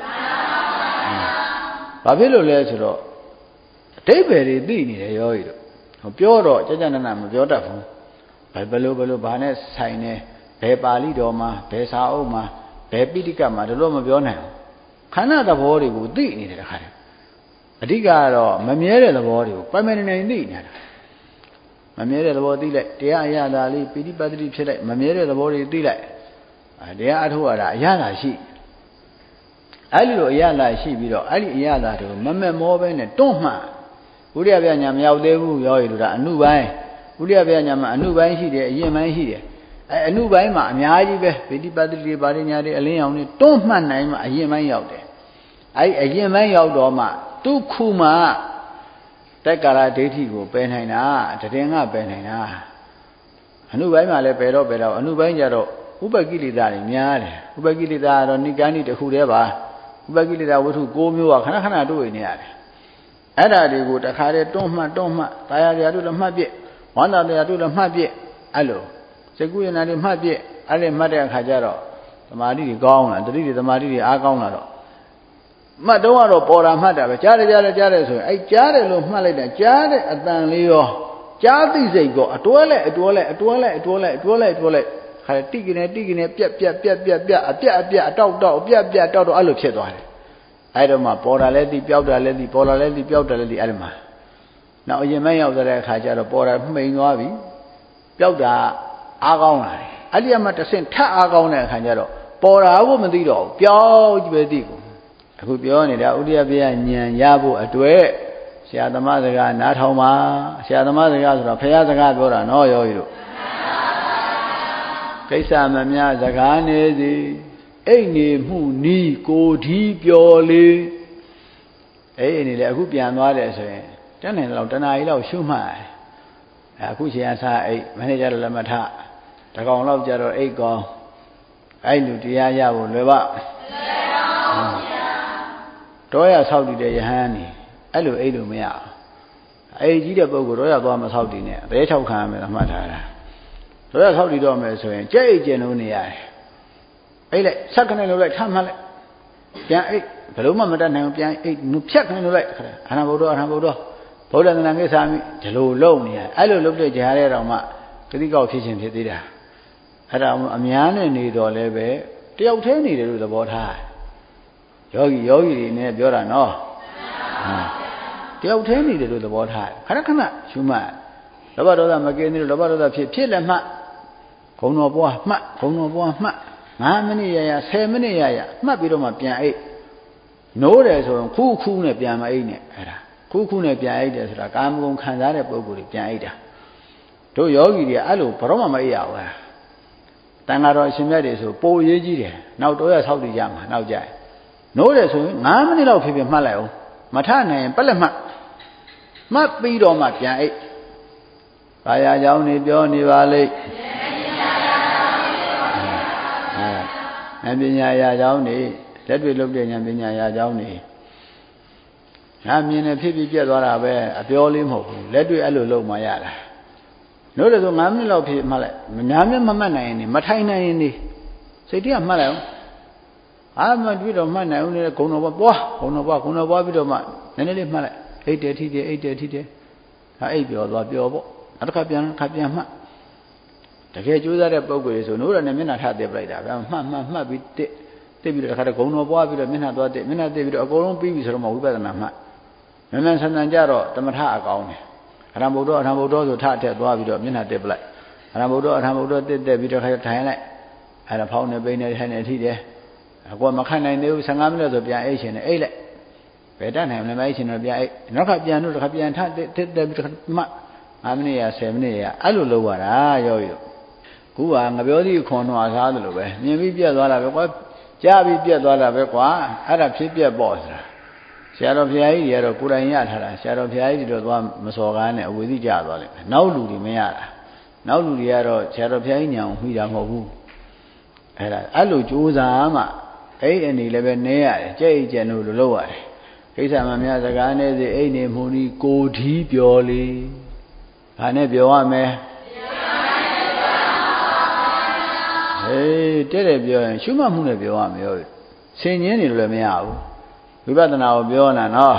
ဘာဖြစ်လို့လဲဆိုတော့အတိပ္ပယ်တွေသိနေတယ်ယောဂီတို့ပြောတော့ကြကြနနမပြောတတ်ဘူးဘယ်လိုဘာနဲ့ဆိုင်နေဘယ်ပါဠိတော်မှာဘယ်စာအုပ်မှာဘယ်ပိဋကမှာဒါလို့မပြောနိုင်ဘူးခန္ဓာသဘောတွေကိုသိနေတယ်တခါတည်းအဓိကကတော့မမြဲတဲ့သဘောတွေကိုပိုင်ပိုင်နိုင်သိနေတာမမြဲတဲ့သဘောသိလိုက်တရားအရသာလေးပိဋိပတ်တိဖြစ်လိုက်မမြဲတဲ့သဘောတွေသိလိုက်တရားအထုတ်ရတာအရသာရှိအဲ့ဒီလိုအရသာရှိပြီးတော့အဲ့ဒီအရသာတွေကိုမမက်မောပဲနဲ့တွန့်မှဝိရိယပြညာမရောက်သေးဘူးရောရည်လို့ဒါအနုပိုင်းဝိရိယပြညာမှာအနုပိုင်းရှိတယ်အရင်ပိုင်းရှိတယ်အနုပိုင်းမှာအများကြီးပဲပိဋိပတ်တိတွေပါရိညာတွေအလင်းရောင်တွေတွန့်မှနိုင်မှအရင်ပိုင်းရောက်တယ်အဲ့အရင်ပိုင်းရောက်တော့မှသူခုမှတက်ကာရဒိဋ္ဌိကိုပယ်နိုင်တာတည်ငါပယ်နိုင်တာအနုပိုင်းမှာလည်းပယ်တော့အနုပိုင်းကျတော့ဥပကိလေသာတွေများတယ်ဥပကိလေသာကတော့နိကန္တိတစ်ခုတည်းပါဥပကိလေသာဝတ္ထု6မျိုးကခဏတွေ့နေရတယ်အဲ့ဒါတွေကိုတခါတည်းတွန့်မှတာယာတရားတို့လည်းမှတ်ပြဝန္တာတရားတို့လည်းမှတ်ပြအဲ့လိုစိတ်ကူးရနာတွေမှတ်ပြအဲ့ဒီမှတ်တဲ့အခါကျတော့သမာဓိတွေကောင်းလာတတိတွေသမာဓိတွေအားကောင်းလာတော့မှတ်တော့ပေါ်တာမှတ်တာပဲကြားတယ်ဆိုရင်အဲ့ကြားတယ်လို့မှတ်လိုက်တာကြားတဲ့အတန်လေးရောကြားသိစိတ်ကောအတွဲလိုက်ခါတိကနေပြက်အပြက်အတောက်အပြက်တော့အဲ့လိုဖြစ်သွားတယ်အဲ့တော့မှပေါ်တာလည်းသိပြောက်တာလည်းသိပေါ်လာလည်းသိပြောက်တာလည်းသိအဲ့ဒီမှာနောက်အရင်မှရောက်တဲ့အခါကျတော့ပေါ်တာမှိန်သွားပြီပြောက်တာအားကောင်းလာတယ်အဲ့ဒီမှာတစ်ဆင့်ထပ်အားကောင်းတဲ့အခါကျတော့ပေါ်တာကိုမသိတော့ဘူးပြောက်ကြည့်ပဲသိကိုအခုပြောနေတာဥဒိယပြဉာဏ်ရဖို့အတွက်ဆရာသမားစကားနားထောင်ပါဆရာသမားစကားဆိုတော့ဘုရားစကားပြောတာနော်ယောဂီတို့ကိစ္စမများစကားနေစီအိတ်နေမှုနီးကိုဒီပြောလေအဲ့နေလေအခုပြန်သွားတယ်ဆိုရင်တက်နိုင်တော့တဏှာကြီးလောက်ရှုမှတ်အခုချိန်ကစားအိတ်မနေ့ကျတော့လည်းမထတကောင်လောက်ကျတော့အိတ်ကောင်အဲ့လူတရားရဖို့လွယ်ပါတော့ရဆောက်တည်တဲ့ယဟန်နေအဲ့လိုအိတ်လို့မရအိတ်ကြီးတဲ့ပုဂ္ဂိုလ်တော့ရသွားမဆောက်တည်နဲ့ဘဲ6ခံရမယ်မှတ်ထားတာတော့ရဆောက်တည်တော့မယ်ဆိုရင်ကြဲအိတ်ကျင်လို့နေရတယ်အိတ်လိုက်ဆက်ခနဲ့လို့လိုက်ထမှတ်လိုက်ပြန်အိတ်ဘယ်လိုမှမတတ်နိုင်ဘူးပြန်အိတ်ဖြတ်ခနဲ့လို့လိုက်ခါအနာဘုဒ္ဓဗုဒ္ဓသနာကိစ္စမိဒီလိုလုံနေရအဲ့လိုလုပ်တဲ့ကြားရဲတော်မှဂတိကောက်ဖြစ်ခြင်းဖြစ်သေးတာအဲ့ဒါအများနဲ့နေတော့လည်းပဲတယောက်တည်းနေတယ်လို့သဘောထားယောဂီတွေနဲ့ပြောတာနော်တယောက်တည်းနေတယ်လို့သဘောထားခဏရှုမှတ်လောဘဒေါသမကင်းသေးလို့လောဘဒေါသဖြစ်လည်းမှတ်ဂုံတော်ပွားမှတ်9မိနစ်ရ10မိနစ်ရမှတ်ပြီးတော့မှပြန်အိတ်နိုးတယ်ဆိုရင်ခုနဲ့ပြန်မအိတ်နဲ့အဲ့ဒါခုနဲ့ပြန်အိတ်တယ်ဆိုတာကာမဂုဏ်ခံစားတဲ့ပုဂ္ဂိုလ်တွေပြန်အိတ်တာတို့ယောဂီတွေအဲ့လိုဘရောမှမအိတ်ရဘူးတန်ဃာတော်အရှင်မြတ်တွေဆိုပိုရေးကြီးတယ်နောက်တော့ရဆောက်တည်ကြမှာနောက်ကြရင်နိုးတယ်ဆိုရင်9မိနစ်လောက်ဖြစ်မှတ်လိုက်အောင်မထနိုင်ရင်ပက်လက်မှတ်ပြီးတော့မှပြန်အိတ်ဘာယာကြောင့်နေပြောနေပါလိမ့်ဉာဏ်ပညာရာကြောင့်နေလက်တွေ့လုပ်တဲ့ဉာဏ်ပညာရာကြောင့်နေငါမြင်နေဖြစ်ပြက်သွားတာပဲအပြောလေးမဟုတ်ဘူးလက်တွေ့အဲ့လိုလုပ်မှရတာနို့တယ်ဆို9မိနစ်လောက်ဖြစ်မှတ်လိုက်များများမမှတ်နိုင်ရင်မထိုင်နိုင်ရင်စိတ်တည်းကမှတ်လိုက်အောင်အားမတွေ့တော့မှတ်နိုင်ဦးလေဂုံတော်ပွားပြီးတော့မှနည်းနည်းလေးမှတ်လိုက်အိတ်တယ်ထိတယ်ဒါအိတ်ပြောသွားပြောပေါ့နောက်တစ်ခါပြန်မှတ်တကယ်ကြိုးစားတဲ့ပုံကိုယ်ဆိုနိုးရနဲ့မျက်နှာထတက်ပလိုက်တာဗျာမှတ်ပြီးတက်ပြီးတော့တခါတည်းဂုံတော်ပွားပြီးတော့မျက်နှာသွားတက်ပြီးတော့အကုန်လုံးပြီးပြီဆိုတော့မှဝိပဿနာမှတ်မြန်ဆန်ကြတော့တမထအကောင်းတယ်အရဟံဗုဒ္ဓဆိုထထက်သွားပြီးတော့မျက်နှာတက်ပလိုက်အရဟံဗုဒ္ဓတက်ပြီးတော့ခါထိုင်လိုက်အဲ့ဒါဖောင်းနေပိနေထိုင်နေထိတယ်အကွာမခံနိုင်သေးဘူး15မိနစ်ဆိုပြန်အိတ်ရှင်နေအိတ်လိုက်ဘယ်တတ်နိုင်မလဲမအိတ်ရှင်တော့ပြန်အိတ်နောက်ကပြန်လို့တခါပြန်ထတက်ပြီးတော့မှ5မိနစ်ရ10မိနစ်ရအဲ့လိုလုပ်ရတာရောခုကငပြောသည့်ခွန်တော်အားသလိုပဲမြင်ပြီးပြက်သွားတာပဲကွာကြားပြီးပြက်သွားတာပဲကွာအဲ့ဒါဖြစ်ပြက်ပေါ့ဆိုတာဆရာတော်ဘုရားကြီးတွေကတော့ကိုယ်တိုင်ရထားတာဆရာတော်ဘုရားကြီးတွေတော့သွားမစော်ကားနဲ့အဝိသိကြသွားလိမ့်မယ်နောက်လူတွေမရတာနောက်လူတွေကတော့ဆရာတော်ဘုရားကြီးညာကိုမှီတာမဟုတ်ဘူးအဲ့လိုကြိုးစားမှအဲ့အနေလည်းပဲနဲရတယ်ကြဲ့ကြဲ့လို့လုပ်ရတယ်ကိစ္စမှများစကားနဲ့စီအိနေမူနီကိုထီးပြောလေဘာနဲ့ပြောရမလဲတဲ့ပြောရင်ရှုမှတ်မှုနဲ့ပြောရမယ်ဆင်ញင်းနေလို့လည်းမရဘူးဝိပဿနာကိုပြောနေတာနော်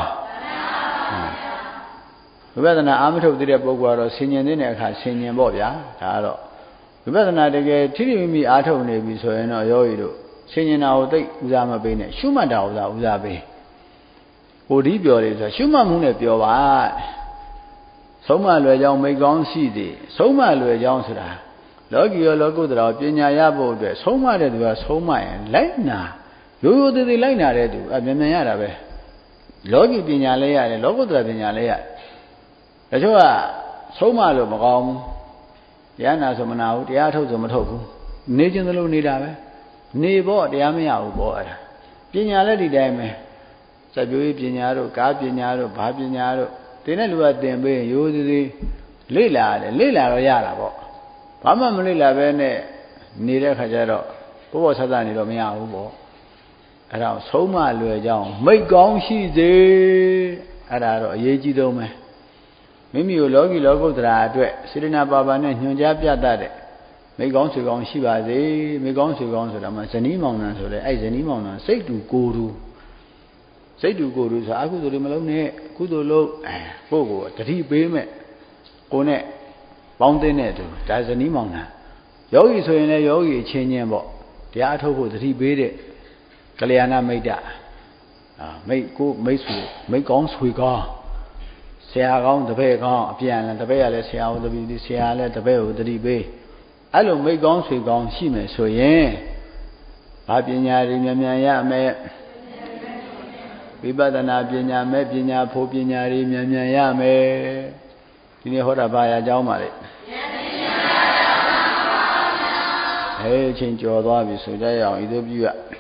ဝိပဿနာအာမထုတ်တဲ့ပုဂ္ဂိုလ်ကတော့ဆင်ញင်းတဲ့အခါဆင်ញင်းပေါ့ဗျာဒါကတော့ဝိပဿနာတကယ်ထိထိမိမိအားထုတ်နေပြီဆိုရင်တော့ယောဂီတို့ဆင်ញင်းတာကိုသိဦးစားမပေးနဲ့ရှုမှတ်တာကိုဦးစားပေးကိုဒီပြောတယ်ဆိုရှုမှတ်မှုနဲ့ပြောပါဆုံးမလွယ်ကြောင်းမိကောင်းရှိသည်ဆုံးမလွယ်ကြောင်းဆိုတာလောကီရောလောကုတ္တရာပညာရဖို့အတွက်ဆုံးမတဲ့သူကဆုံးမရင်လိုက်နာရိုးရိုးသေးသေးလိုက်နာတဲ့သူမြန်ရတာပဲလောကီပညာလည်းရတယ်လောကုတ္တရာပညာလည်းရတယ်တချို့ကဆုံးမလို့မကောင်းဘူးတရားနာဆိုမနာဘူးတရားထုတ်ဆိုမထုတ်ဘူးနေခြင်းသလိုနေတာပဲနေဖို့တရားမရဘူးပေါ့အဲ့ဒါပညာလည်းဒီတိုင်းပဲစက်ပြိုးပညာတို့ကားပညာတို့ဘာပညာတို့တင်တဲ့လူကတင်ပေးရိုးသေးသေးလေ့လာတော့ရတာပေါ့ဘာမှမလေ့လာပဲနဲ့နေတဲ့ခါကျတော့ဘောဆဆနေတော့မရဘူးပေါ့အဲ့ဒါဆုံးမလွယ်ကြောင်းမိတ်ကောင်းရှိစေအဲ့ဒါတော့အရေးကြီးဆုံးပဲမိမိကိုလောကီလောကုတ္တရာအတွက်စေတနာပါပါနဲ့ညွှန်ကြားပြတတ်တဲ့မိတ်ကောင်းဆွေကောင်းရှိပါစေမိတ်ကောင်းဆွေကောင်းဆိုတာမှဇနီးမောင်နှံဆိုတဲ့အဲ့ဇနီးမောင်နှံစိတ်တူကိုယ်တူဆိုအကုသိုလ်တွေမလုံးနဲ့ကုသိုလ်လုံးကိုယ့်ကိုတတိပေးမဲ့ကိုနဲ့ပေါင်းတဲ့နဲ့တူဒါဇနီးမောင်နှံယောဂီဆိုရင်လည်းယောဂီအချင်းချင်းပေါ့တရားအထုတ်ဖို့တတိပေးတဲ့ကလျာဏမိတ်တမိတ်ကောင်းဆွေကောင်းဆရာကောင်းတပည့်ကောင်းအပြန်လည်းတပည့်ရလည်းဆရာကိုတပည့်ဆရာလည်းတပည့်ကိုတတိပေးအဲ့လိုမိတ်ကောင်းဆွေကောင်းရှိမယ်ဆိုရင်ဘာပညာတွေမြန်ရမယ်ဝိပဿနာပညာမဲ့ပညာဖို့ပညာတွေမြန်ရမယ်ဒီနေ့ဟောတာဘာရအကြောင်းပါလေအချင်းကြော်သွားပြီဆိုကြရအောင်ဤသို့ပြုရ